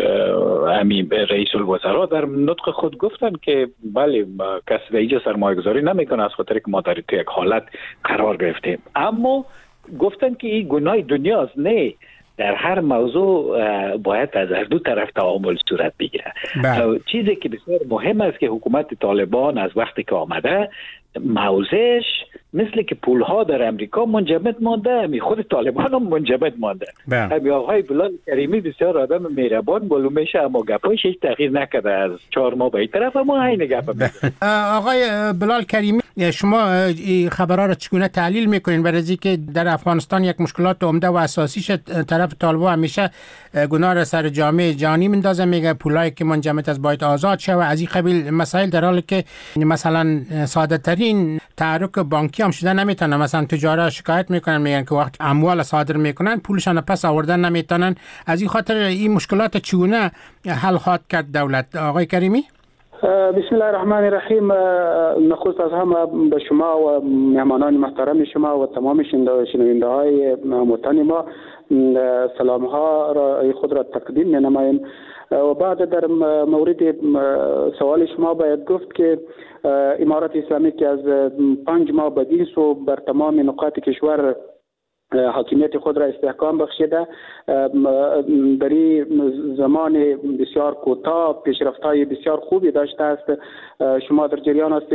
الوزراء در نطق خود گفتن که بله کسی در اینجا سرمایه گذاری نمیکنه از خاطر که ما در تو یک حالت قرار گرفتیم، اما گفتن که این گناه دنیاست. نه، در هر موضوع باید از هر دو طرف تعامل صورت بگیره. چیزی که بسیار مهم است که حکومت طالبان از وقتی که آمده موضعش مثل که پولها در امریکا منجمد مانده، خود طالبان هم منجمد مانده. آقای بلال کریمی بسیار آدم مهربان معلوم میشه، اما گپایش هیچ تغییر نکرده از 4 ماه به این طرف، اما عین گپ میزنه. آقای بلال کریمی، شما خبرها را چگونه تحلیل میکنین؟ برای اینکه در افغانستان یک مشکلات عمده و اساسیش طرف طالبان همیشه گناه را سر جامعه جهانی میندازه، میگه پولایی که منجمد از باید آزاد شه و از این قبیل مسائل، در حالی که مثلا ساده ترین تحرک بانکی هم شده نمیتونن. مثلا تجارت شکایت میکنن، میگن که وقت اموال صادر میکنن پولشان پس آوردن نمیتونن. از این خاطر این مشکلات چگونه حل خواهد کرد دولت؟ آقای کریمی. بسم الله الرحمن الرحیم. نخست از همه به شما و مهمانان محترم شما و تمام شنونده های محترم ما سلام ها را خود را تقدیم می نماییم. و بعد در مورد سوال شما باید گفت که امارت اسلامی که از 5 ماه بدین سو بر تمام نقاط کشور حاکمیت خود را استحکام بخشیده، در این زمان بسیار کوتاه پیشرفت‌های بسیار خوبی داشته است. شما در جریان هستید که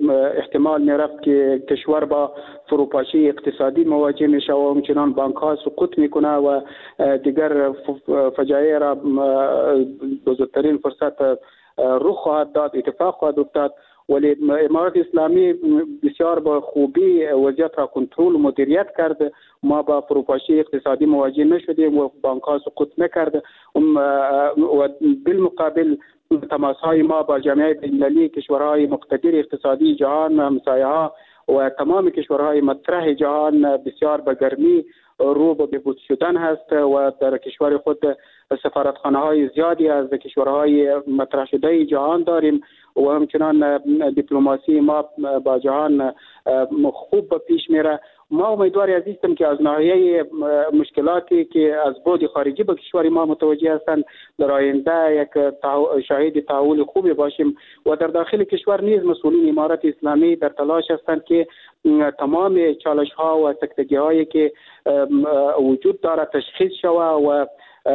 احتمال میرفت که کشور با فروپاشی اقتصادی مواجه میشه و همچنان بانک ها سقوط میکنه و دیگر فجایع را بزرگترین فرصت رخ خواهد داد، اتفاق خواهد افتاد. ولی امارت اسلامی بسیار با خوبی وضعیت را کنترل و مدیریت کرد. ما با فروپاشی اقتصادی مواجه نشدیم و بانک ها سقوط نکرد و بالمقابل تماس های ما با جامعه بین‌المللی، کشورهای مقتدر اقتصادی جهان، همسایه ها و تمام کشورهای مطرح جهان بسیار به گرمی رو به بهبود شدن هست و در کشور خود سفارتخانه های زیادی از کشورهای مطرح شده جهان داریم و همچنان دیپلماسی ما با جهان خوب پیش میره. ما امیدواری هستیم که از ناحیه مشکلاتی که از بعد خارجی به کشور ما متوجه هستند در آینده یک شاهد تحول خوبی باشیم و در داخل کشور نیز مسئولین امارت اسلامی در تلاش هستند که تمام چالش ها و سکتگی هایی که وجود دارد تشخیص شود و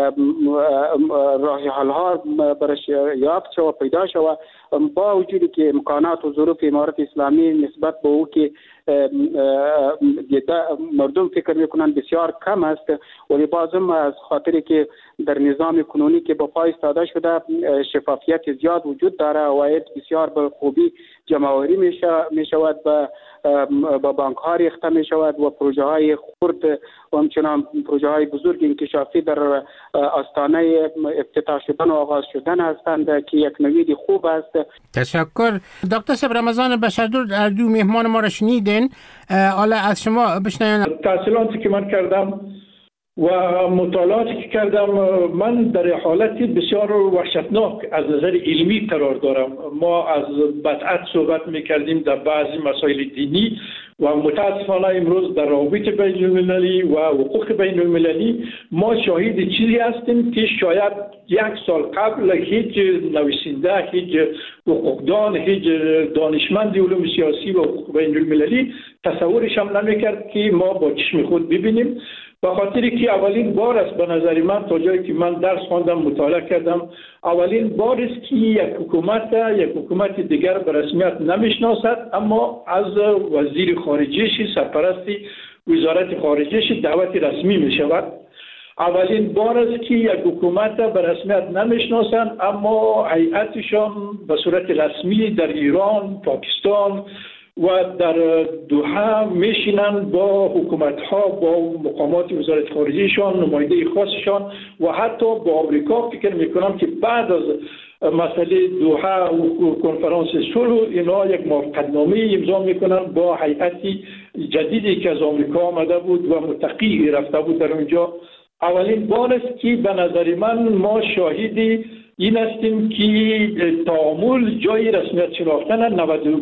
راه حل ها برش یافت شود، پیدا شود، با وجودی که امکانات و ظروف امارت اسلامی نسبت به او که مردم فکر میکنن بسیار کم است، ولی بازم از خاطری که در نظام کنونی که با پای ایستاده شده شفافیت زیاد وجود داره و بسیار به خوبی جمع‌آوری می شود با بانک ها ریخته می شود و پروژه های خرد و همچنان پروژه های بزرگ انکشافی در آستانه افتتاح شدن و آغاز شدن هستند که یک نوید خوب است. تشکر. دکتر صاحب رمضان بشردور، دو مهمان ما را شنیدین، حالا از شما بشنویم. تحصیلاتی که من کردم و مطالعاتی که کردم، من در حالتی بسیار وحشتناک از نظر علمی قرار دارم. ما از بدعت صحبت میکردیم در بعضی مسائل دینی و متاسفانه امروز در روابط بین المللی و حقوق بین المللی ما شاهد چیزی هستیم که شاید 1 سال قبل هیچ نویسنده، هیچ حقوقدان، هیچ دانشمند علوم سیاسی و حقوق بین المللی تصورش هم نمیکرد که ما با چشم خود ببینیم. به خاطری که اولین بار است به نظر من، تا جایی که من درس خواندم مطالعه کردم، اولین بار است که یک حکومت دیگر به رسمیت نمیشناسد اما از وزیر خارجه‌اش، سرپرست وزارت خارجه‌اش دعوت رسمی می شود. اولین بار است که یک حکومت به رسمیت نمیشناسند اما هیئتشان به صورت رسمی در ایران، پاکستان و در دوحه میشینن با حکومت ها، با مقامات وزارت خارجهشان، نماینده خاصشان و حتی با آمریکا. فکر میکنم که بعد از مسئله دوحه و کنفرانس صلح اینا یک موافقتنامه امضا میکنن با هیئتی جدیدی که از آمریکا آمده بود و متقی رفته بود در اونجا. اولین بار است که به نظر من ما شاهدی این هستیم که تعامل جای رسمیت شناختن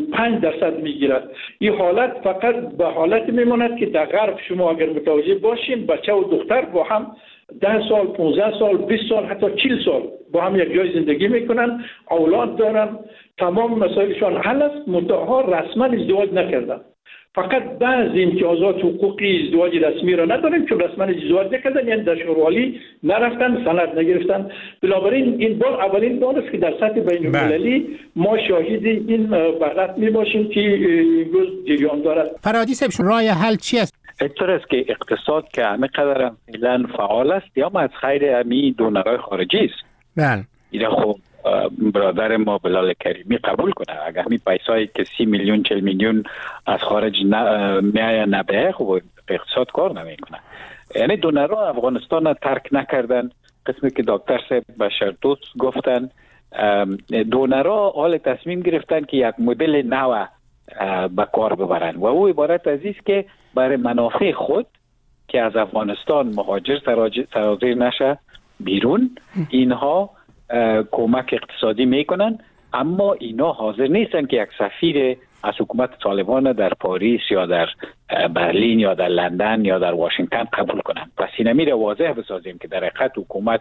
95% میگیرد. این حالت فقط به حالت میماند که در غرب شما اگر متوجه باشین بچه و دختر با هم 10 سال، 15 سال، 20 سال، حتی 40 سال با هم یک جای زندگی میکنن، اولاد دارن، تمام مسائلشان حل است، منتها رسما ازدواج نکردن. فقط بعضی امتیازات حقوقی ازدواج رسمی را نداریم که رسما ازدواج نکردن، یعنی در شورولی نرفتن، سند نگرفتن. بنابراین این بار اولین بار است که در سطح بین المللی ما شاهد این وضعیت میباشیم که امروز جریان دارد. فرهادی صاحب، راه حل چی است؟ اینطور است که اقتصاد که همه قدر فعلا فعال است یا از خیر همی دونرهای خارجی است. بله. این خب برادر ما بلال کریمی قبول کنه. اگر همی پیسایی که 30 میلیون 40 میلیون از خارج میایه نبه، خب اقتصاد کار نمیکنه. یعنی دونرها افغانستان را ترک نکردن. قسمی که دکتر صاحب بشردوست گفتن، دونرها حال تصمیم گرفتن که یک مدل نو به کار ببرن و او عبارت از است که برای منافع خود که از افغانستان مهاجر سرازیر نشه بیرون، اینها کمک اقتصادی میکنن، اما اینا حاضر نیستن که یک سفیر از حکومت طالبان در پاریس یا در برلین یا در لندن یا در واشنگتن قبول کنن. پس اینمی را واضح بسازیم که در حقیقت حکومت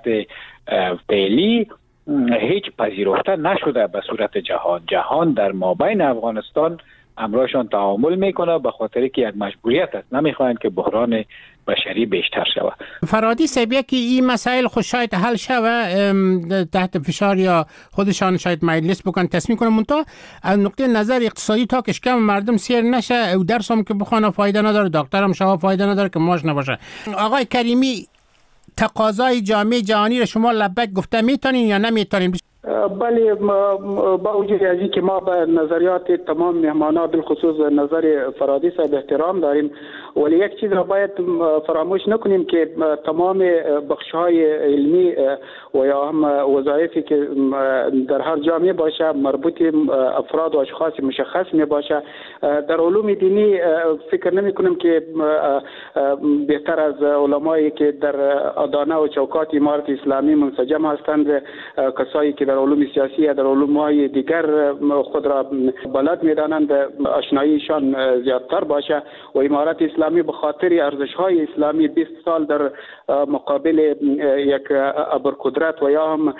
فعلی هیچ پذیرفته نشده به صورت جهان در مابین افغانستان همراهشان تعامل میکنه، به خاطر که یک مجبوریت است، نمیخواهند که بحران بشری بیشتر شود. فرادی سبیه که این مسائل خود شاید حل شود تحت فشار یا خودشان شاید مجلس بکن تصمیم کنن، منتها از نقطه نظر اقتصادی تا کشکم مردم سیر نشه و درس هم که بخوانه فایده نداره، دکتر هم شما فایده نداره که ماش نباشه. آقای کریمی، تقاضای جامعه جهانی را شما لبک گفته میتونین یا نمیتونین؟ بله، با وجود از اینکه ما به نظریات تمام مهمانان بالخصوص نظر فرادی صاحب احترام داریم، ولی یک چیز را باید فراموش نکنیم که تمام بخش‌های علمی و یا هم وظایفی که در هر جامعه باشه مربوط افراد و اشخاص مشخص می باشه، در علوم دینی فکر نمی کنم که بهتر از علمایی که در ادانه و چوکات امارت اسلامی منسجم هستند کسایی که در علوم سیاسی یا در علوم‌های دیگر خود را بلد می‌دانند آشناییشان زیادتر باشه و امارت اسلامی به خاطر ارزش‌های اسلامی 20 سال در مقابل یک ابرقدرت و یا هم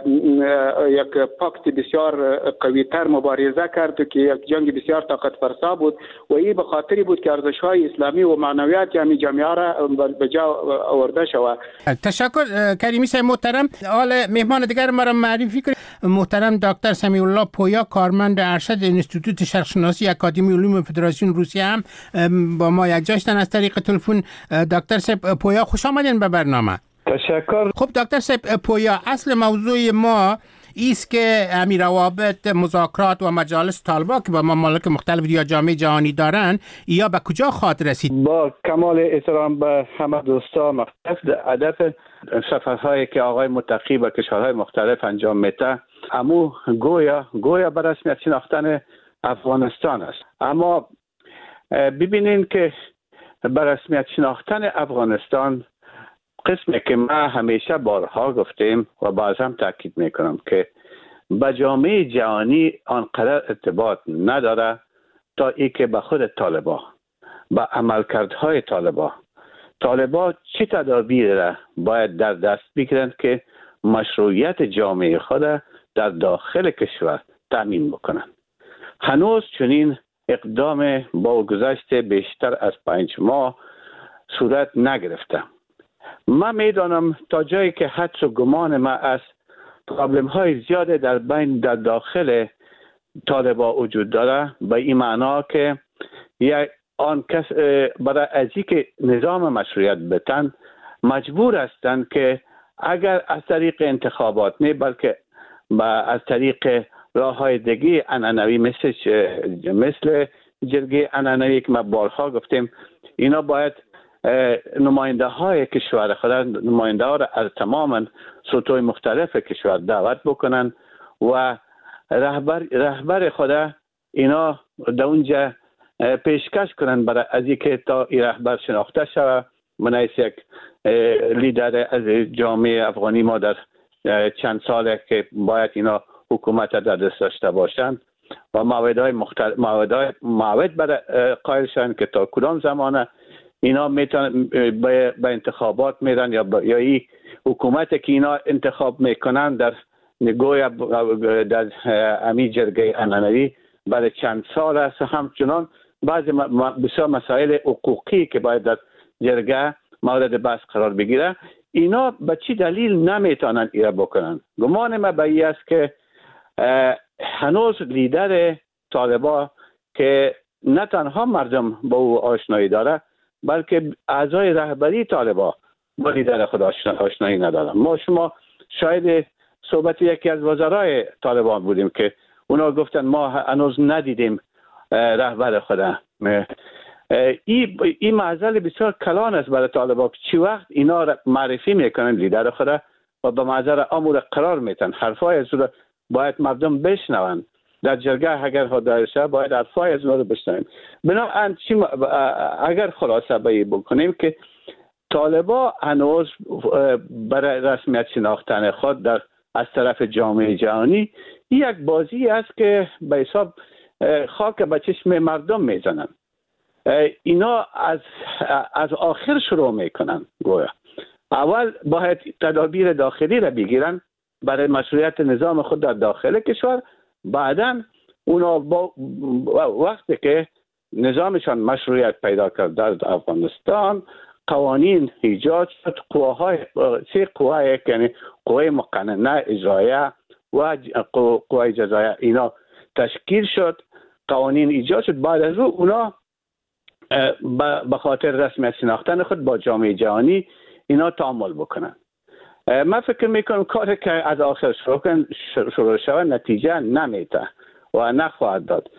یک پاکت بسیار قوی‌تر مبارزه کرد که یک جنگ بسیار طاقت فرسا بود و این به خاطری بود که ارزش‌های اسلامی و معنویات همین جامعه را به جا آورده شود. تشکر کریمی صاحب محترم. حال مهمان دیگر ما را معرفی کنید. محترم دکتر سمیع الله پویا، کارمند ارشد انستیتوت شرقشناسی اکادمی علوم فدراسیون روسیه هم با ما یک جاشتن از طریق تلفن. دکتر صاحب پویا خوش آمدین به برنامه. تشکر. خب دکتر صاحب پویا، اصل موضوع ما ایست که همین روابط مذاکرات و مجالس طالبان که با ممالک مختلف یا جامعه جهانی دارن یا به کجا خواهد رسید؟ با کمال احترام به همه دوستان مختلف، هدف سفرهایی که آقای متقی به کشورهای مختلف انجام میده امو گویا به رسمیت شناختن افغانستان است. اما ببینین که به رسمیت شناختن افغانستان قسمی که ما همیشه بارها گفتیم و باز هم تاکید میکنم که به جامعه جهانی آنقدر ارتباط نداره تا ای که به خود طالبان، به عملکردهای طالبان چه تدابیر را باید در دست بگیرند که مشروعیت جامعه خود در داخل کشور تامین بکنند. هنوز چنین اقدام با گذشت بیشتر از 5 ماه صورت نگرفته. من میدانم تا جایی که حدس و گمان ما است پرابلم های زیاده در داخل طالبان وجود داره، به این معنا که آن کس برای از اینکه نظام مشروعیت بتن مجبور هستند که اگر از طریق انتخابات نه بلکه از طریق راه های دیگه عنعنوی مثل جرگه عنعنوی که ما بارها گفتیم، اینا باید نماینده های کشور خود، نماینده ها را از تمام سطوح مختلف کشور دعوت بکنن و رهبر خود اینا در اونجا پیشکش کنن برای از اینکه تا این رهبر شناخته شود من از یک لیدر از جامعه افغانی ما در چند ساله که باید اینا حکومت در دست داشته باشند و موعد برای قائل شدن که تا کدام زمانه اینا میتونن به انتخابات میرن یا این حکومت که اینا انتخاب میکنن در نگویا در امی جرگه عنعنوی برای چند سال است. همچنان بعضی بسیار مسائل حقوقی که باید در جرگه مورد بحث قرار بگیره، اینا به چی دلیل نمیتونن ایرا بکنن؟ گمان من به این است که هنوز لیدر طالبان که نه تنها مردم با او آشنایی داره بلکه اعضای رهبری طالبان با لیدر خود آشنایی ندارن. ما شما شاید صحبت یکی از وزرای طالبان بودیم که اونا گفتن ما هنوز ندیدیم رهبر خود. این معضل بسیار کلان است برای طالبان که چی وقت اینا را معرفی میکنن لیدر خود و به معذر امور قرار میتن. حرفای از رو باید مردم بشنون. در جرگه اگر حاضر شه باید حرفای از رو بشنویم. بنابراین اگر خلاصه بکنیم که طالبان هنوز برای رسمیت شناختن خود از طرف جامعه جهانی یک بازی است که به حساب خاک به چشم مردم میزنن. اینا از آخر شروع میکنن. گویا اول باید تدابیر داخلی را بگیرن برای مشروعیت نظام خود در داخل کشور، بعداً اونا وقتی که نظامشان مشروعیت پیدا کرد در افغانستان، قوانین ایجاد شد، سه قوه، یعنی قوه مقننه، اجرایه و قوه جزاییه، اینا تشکیل شد، قوانین ایجاد شد. بعد از اونا به خاطر رسمیت شناختن خود با جامعه جهانی اینا تعامل بکنن. من فکر میکنم کاری که از آخر شروع شود نتیجه نمیده و نخواهد داد.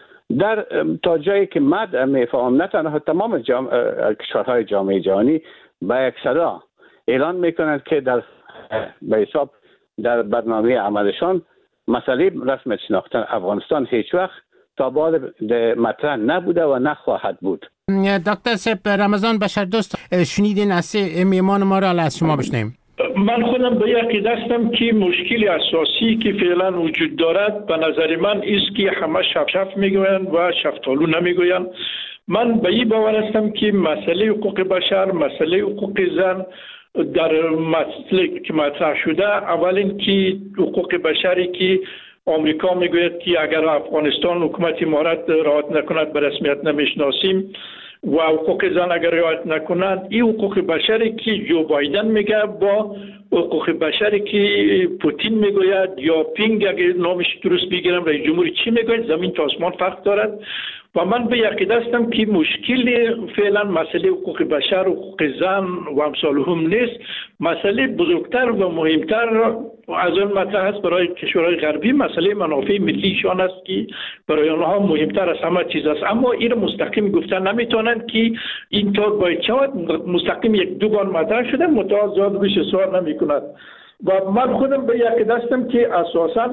تا جایی که من میفهم، نه تنها تمام کشورهای جامعه جهانی با یک صدا اعلان میکنند که به حساب در برنامه عملشان مسئله رسمیت شناختن افغانستان هیچ وقت تا بعد مطرح نبوده و نخواهد بود. دکتر سپ رمضان بشردوست، شنیدین از میهمان ما را از شما بشنیم. من خودم به یکی دستم که مشکل اساسی که فعلا وجود دارد به نظر من است که همه شف میگویند و شفتالو نمیگویند. من به این باور هستم که مسئله حقوق بشر، مسئله حقوق زن در مسئله که مطرح شده، اولین که حقوق بشری که آمریکا میگوید که اگر افغانستان حکومت امارت رعایت نکند به رسمیت نمیشناسیم و حقوق زن اگر رعایت نکنند، این حقوق بشری که جو بایدن میگه با حقوق بشری که پوتین میگوید یا پینگ اگر نامش درست بگیرم رئیس جمهوری چی میگوید، زمین تا آسمان فرق دارد. و من به یقین هستم که مشکل فعلا مسئله حقوق بشر، حقوق زن و امثال هم نیست. مسئله بزرگتر و مهمتر از آن مطرح است برای کشورهای غربی، مسئله منافع ملیشان است که برای آنها مهمتر از همه چیز است. اما این مستقیم گفتن نمیتونند که اینطور باید شود. مستقیم یک دو بار مطرح شده، متعاضد روش اصرار نمیکند. و من خودم به یقین هستم که اساساً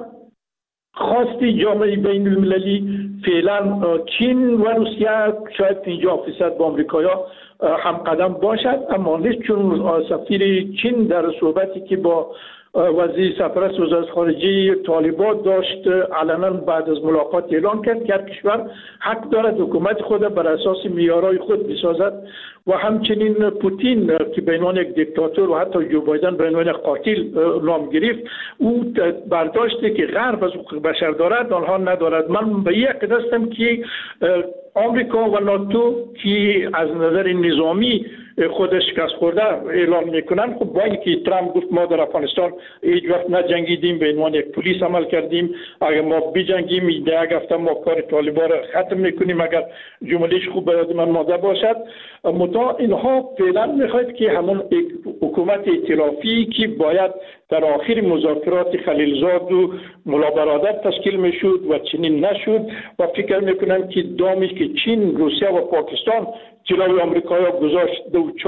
خواستی جامعه بین المللی فعلا چین و روسیه شاید 50% با آمریکایا هم قدم باشد، اما نیست، چون سفیر چین در صحبتی که با وزیر سرپرست وزارت خارجه طالبان داشت علنا بعد از ملاقات اعلان کرد که هر کشور حق دارد حکومت خود بر اساس معیارهای خود بسازد و همچنین پوتین که به عنوان یک دیکتاتور و حتی جو بایدن به عنوان قاتل نام گرفت، او برداشتی که غرب از حقوق بشر دارد آنها ندارد. من به یک هستم که آمریکا و ناتو که از نظر نظامی خودش شکست خورده اعلان میکنن، خب با اینکه ترامپ گفت ما در افغانستان هیچ وقت نجنگیدیم، به عنوان یک پلیس عمل کردیم، اگر ما بجنگیم یک هفته ما کار طالبان را ختم میکنیم اگر جملهش خوب برای من ماده باشد. متا اینها فعلا میخواید که همون حکومت ائتلافی که باید در آخر مذاکرات خلیلزاد و ملا برادر تشکیل میشد و چنین نشد و فکر میکنن که دامی که چین، روسیه و پاکستان جلوی آمریکایا گذاشت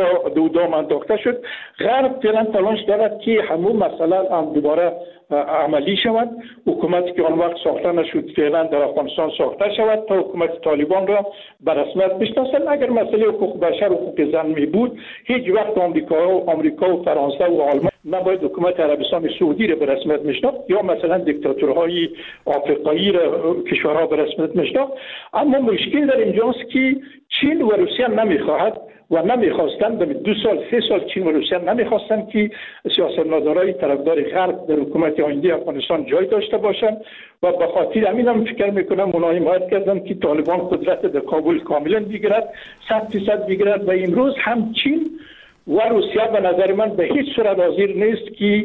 دو دام انداخته شد. غرب فعلا تلاش دارد که همون مسئله هم دوباره عملی شود. حکومتی که آن وقت ساخته نشد فعلا در افغانستان ساخته شود تا حکومت طالبان را به رسمیت بشناسند. اگر مسئله حقوق بشر و حقوق زن می بود، هیچ وقت آمریکا و فرانسه و آلمان نباید حکومت عربستان سعودی را به رسمیت میشناخت یا مثلا دیکتاتورهای آفریقایی را کشورها به رسمیت میشناخت. اما مشکل در اینجاست که چین و روسیه نمیخواهد و نمیخواستند، 2 سال 3 سال چین و روسیه نمیخواستند که سیاستمدارای طرفدار غرب در حکومت آینده افغانستان جای داشته باشند و به خاطر همین هم فکر میکنم اونا حمایت کردند که طالبان قدرت در کابل کاملا بگیرد، 100% بگیرد. و امروز هم چین و روسیه به نظر من به هیچ صورت حاضر نیست که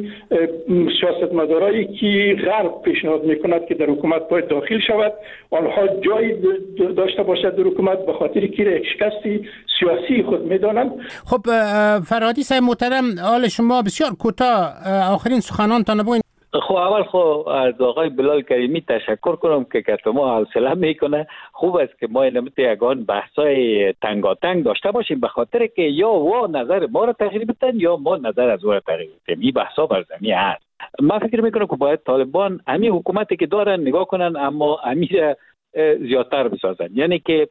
سیاستمدارایی که غرب پیشنهاد میکند که در حکومت باید داخل شود آنها جایی داشته باشد در حکومت، به خاطر که یک شکستی سیاسی خود میدانند. خب فرهادی صاحب محترم، حال شما بسیار کوتاه آخرین سخنانتان بگوین. خب اول از آقای بلال کریمی تشکر کنم که ما حوصله میکنه. خوب است که ما اینم یگان بحثای تنگاتنگ داشته باشیم، به خاطر که یا نظر ما را تغییر بدن یا ما نظر از او را تغییر بدیم. این بحثا بر زمین هست. من فکر میکنم که باید طالبان همین حکومتی که دارن نگاه کنن، اما امیر زیادتر بسازن، یعنی که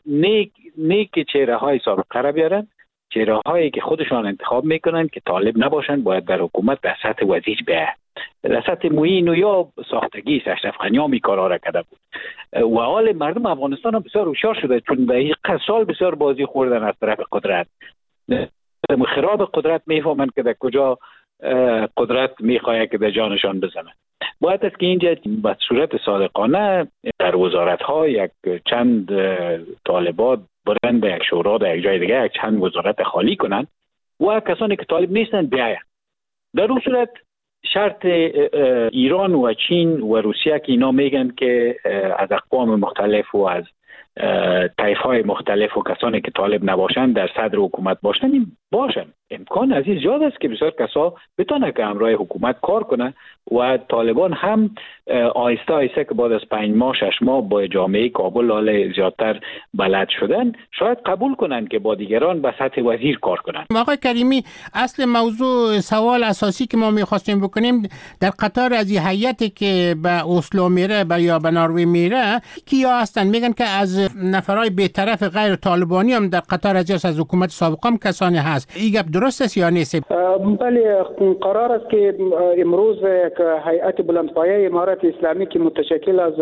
نیک چهره های سابقه را بیارن، چهره هایی که خودشان انتخاب میکنن که طالب نباشن، باید در حکومت در سطح وزیر به در سطح معین و یا ساختگی اشرف غنی می کارا را کرده بود. و حال مردم افغانستان هم بسیار هوشیار شده، چون به این سال بسیار بازی خوردن از طرف قدرت، خراب قدرت میفهمن که در کجا قدرت میخواه که به جانشان بزنه. باید است که اینجا به صورت صادقانه در وزارت‌ها یک چند طالبات برند به یک شورا در یک جای دیگه یک چند وزارت خالی کنند و کسانی که طالب نیستند بیاین. در اون صورت شرط ایران و چین و روسیه که اینا میگن که از اقوام مختلف و از طایف‌های مختلف و کسانی که طالب نباشند در صدر حکومت باشند، این باشن. امکان عزیز زیاد است که بسیار کسا بتونه که همراه حکومت کار کنه و طالبان هم آهسته آهسته که بعد از 5 ماه 6 ماه با جامعه کابل حال زیادتر بلد شدن شاید قبول کنند که با دیگران به سطح وزیر کار کنند. آقای کریمی، اصل موضوع سوال اساسی که ما می‌خواستیم بکنیم در قطار از این هیئتی که به اسلو میره یا به نروژ میره کیا هستن؟ میگن که از نفرای بی‌طرف غیر طالبانی هم در قطار از حکومت سابقه هم کسانی هست. این گپ درست است یا نیست؟ بله، قرار است که امروز هیئت بلندپایه امارت اسلامی که متشکل از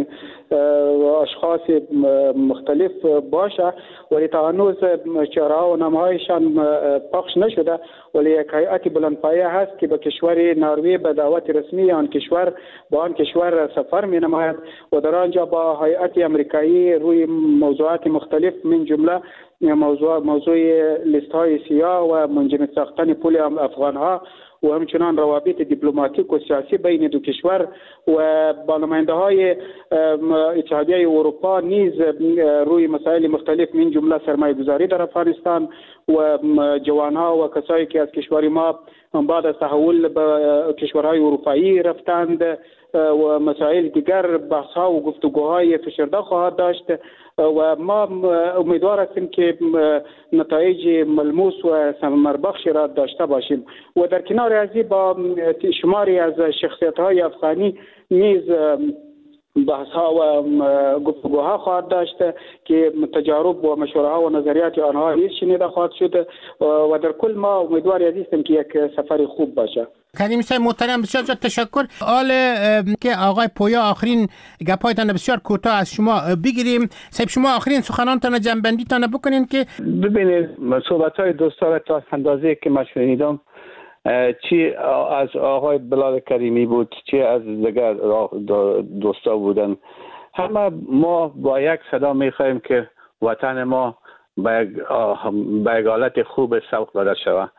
اشخاص مختلف باشه ولی تا هنوز چهره‌ها و نامه‌هایشان پخش نشده، ولی یک هیئت بلندپایه هست که به کشور نروژ به دعوت رسمی آن کشور با آن کشور سفر می‌نماید و در آنجا با هیئت آمریکایی روی موضوعات مختلف من جمله موضوع لیست‌های سیاه و منجمد ساختن پول افغان‌ها و همچنان روابط دیپلماتیک و سیاسی بین دو کشور و با نماینده‌های اتحادیه اروپا نیز روی مسائل مختلف من جمله سرمایه‌گذاری در افغانستان و جوانها و کسایی که از کشور ما بعد از تحول به کشورهای اروپایی رفتند و مسائل دیگر بحث‌ها و گفتگوهای فشرده خواهد داشت و ما امیدوار هستیم که نتایج ملموس و ثمربخشی را داشته باشیم و در کنار از این با شماری از شخصیت‌های افغانی نیز بحث‌ها و گفتگوها خواهد داشت که تجارب و مشوره‌ها و نظریات آنها نیز شنیده خواهد شد و در کل ما امیدوار هستیم که یک سفر خوب باشه. کریم صاحب محترم، بسیار تشکر. حال که آقای پویا آخرین گپایتان بسیار کوتاه از شما بگیریم. صاحب شما آخرین سخنانتان جنبندیتان بکنین که ببینید صحبت‌های دوستان تا اندازه‌ای که من شنیدم چی از آقای بلال کریمی بود چی از دیگر دوستا بودن، همه ما با یک صدا می‌خوایم که وطن ما به یک حالت خوب سوق داده شود.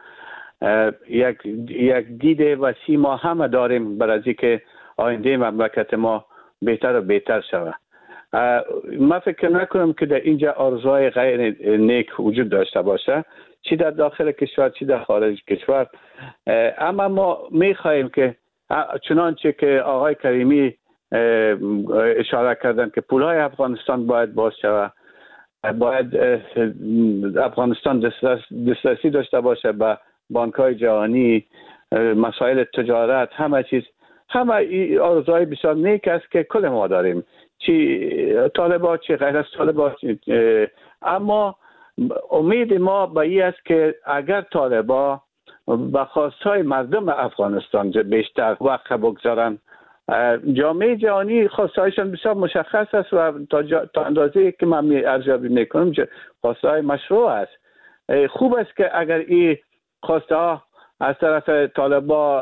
یک دید وسیع ما همه داریم برای اینکه آینده مملکت ما بهتر و بهتر شود. من فکر نکنم که در اینجا آرزوهای غیر نیک وجود داشته باشه، چی در داخل کشور چی در خارج کشور. اما ما میخواهیم که چنانچه که آقای کریمی اشاره کردن که پولهای افغانستان باید باز شود، باید افغانستان دسترسی داشته باشه به بانک‌های جهانی، مسائل تجارت، همه چیز، همه آرزوهای بسیار نیک است که کل ما داریم، چی طالبان چی غیر از طالبان. اما امید ما به این است که اگر طالبان به خواستهای مردم افغانستان بیشتر وقت بگذارن، جامعه جهانی خواستهایشان بسیار مشخص است و تا اندازه‌ای که من ارزیابی میکنم خواستهای مشروع است. خوب است که اگر این خواسته ها از طرف طالبان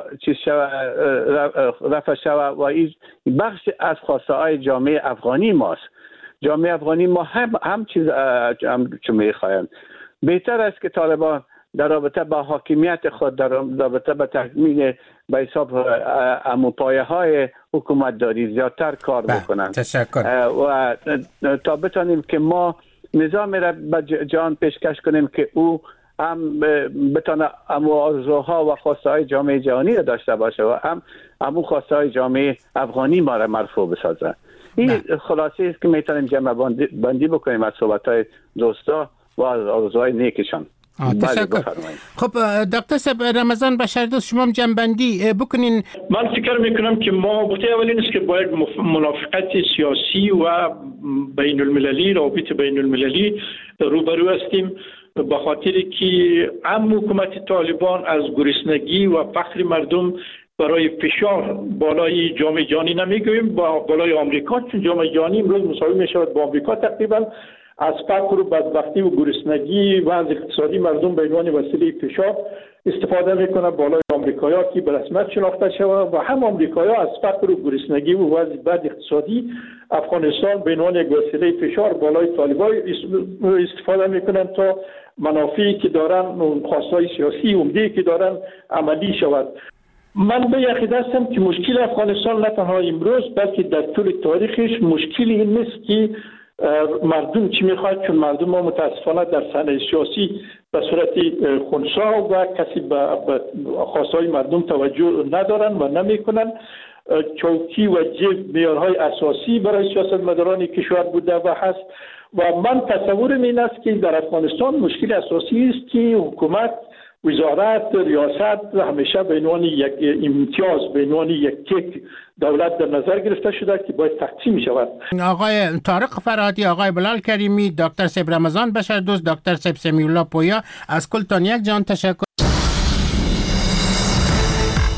رفع شود و این بخش از خواسته های جامعه افغانی ماست. جامعه افغانی ما هم چیز چون میخواهند. بهتر است که طالبان در رابطه با حاکمیت خود، در رابطه با تکمیل به حساب اموپایه های حکومت داری زیادتر کار بکنند. تشکر. و تا بتانیم که ما نظام را به جهان پیشکش کنیم که او هم بتونه آرزوها و خواسته های جامعه جهانی را داشته باشه و هم خواسته های جامعه افغانی ما را مرفوع بسازه. این خلاصه است که میتونیم جمع بندی بکنیم از صحبت های دوستا و از آرزوهای نیکشان. تشکر. خب دکتر صاحب رمضان بشردوست، شما هم جنبندی بکنین. من فکر میکنم که ما گفته اولین است که باید منافقت سیاسی و بین المللی، روابط بین المللی روبرو هستیم، به خاطر که حکومت طالبان از گرسنگی و فقر مردم برای فشار بالای جامعه جهانی نمیگوییم، با بالای آمریکا، چون جامعه جهانی امروز مساوی می شود با آمریکا تقریبا، از فقر و بدبختی و گرسنگی و از اقتصادی مردم به عنوان وسیله فشار استفاده میکنه بالای آمریکایا که به رسمیت شناخته شود و هم آمریکایا از فقر و گرسنگی و وضع بد اقتصادی افغانستان به عنوان یک وسیله فشار بالای طالبان استفاده میکنن تا منافعی که دارن و خواستهای سیاسی عمده که دارن عملی شود. من به یقین هستم که مشکل افغانستان نه تنها امروز بلکه در طول تاریخش مشکلی این نیست که مردم چی میخواد، چون مردم ما متاسفانه در صحنه سیاسی به صورت خنثی و کسی به خواستهای مردم توجه ندارن و نمیکنن. چوکی و جیب معیارهای اساسی برای سیاستمداران کشور بوده و هست و من تصورم این است که در افغانستان مشکل اساسی است که حکومت، وزارت، ریاست همیشه به عنوان یک امتیاز، به عنوان یک کیک دولت در نظر گرفته شده که باید تقسیم شود. آقای طارق فرهادی، آقای بلال کریمی، دکتر سیب رمضان بشردوست، دکتر سیب سمیع الله پویا، از کلتان یک جان تشکر.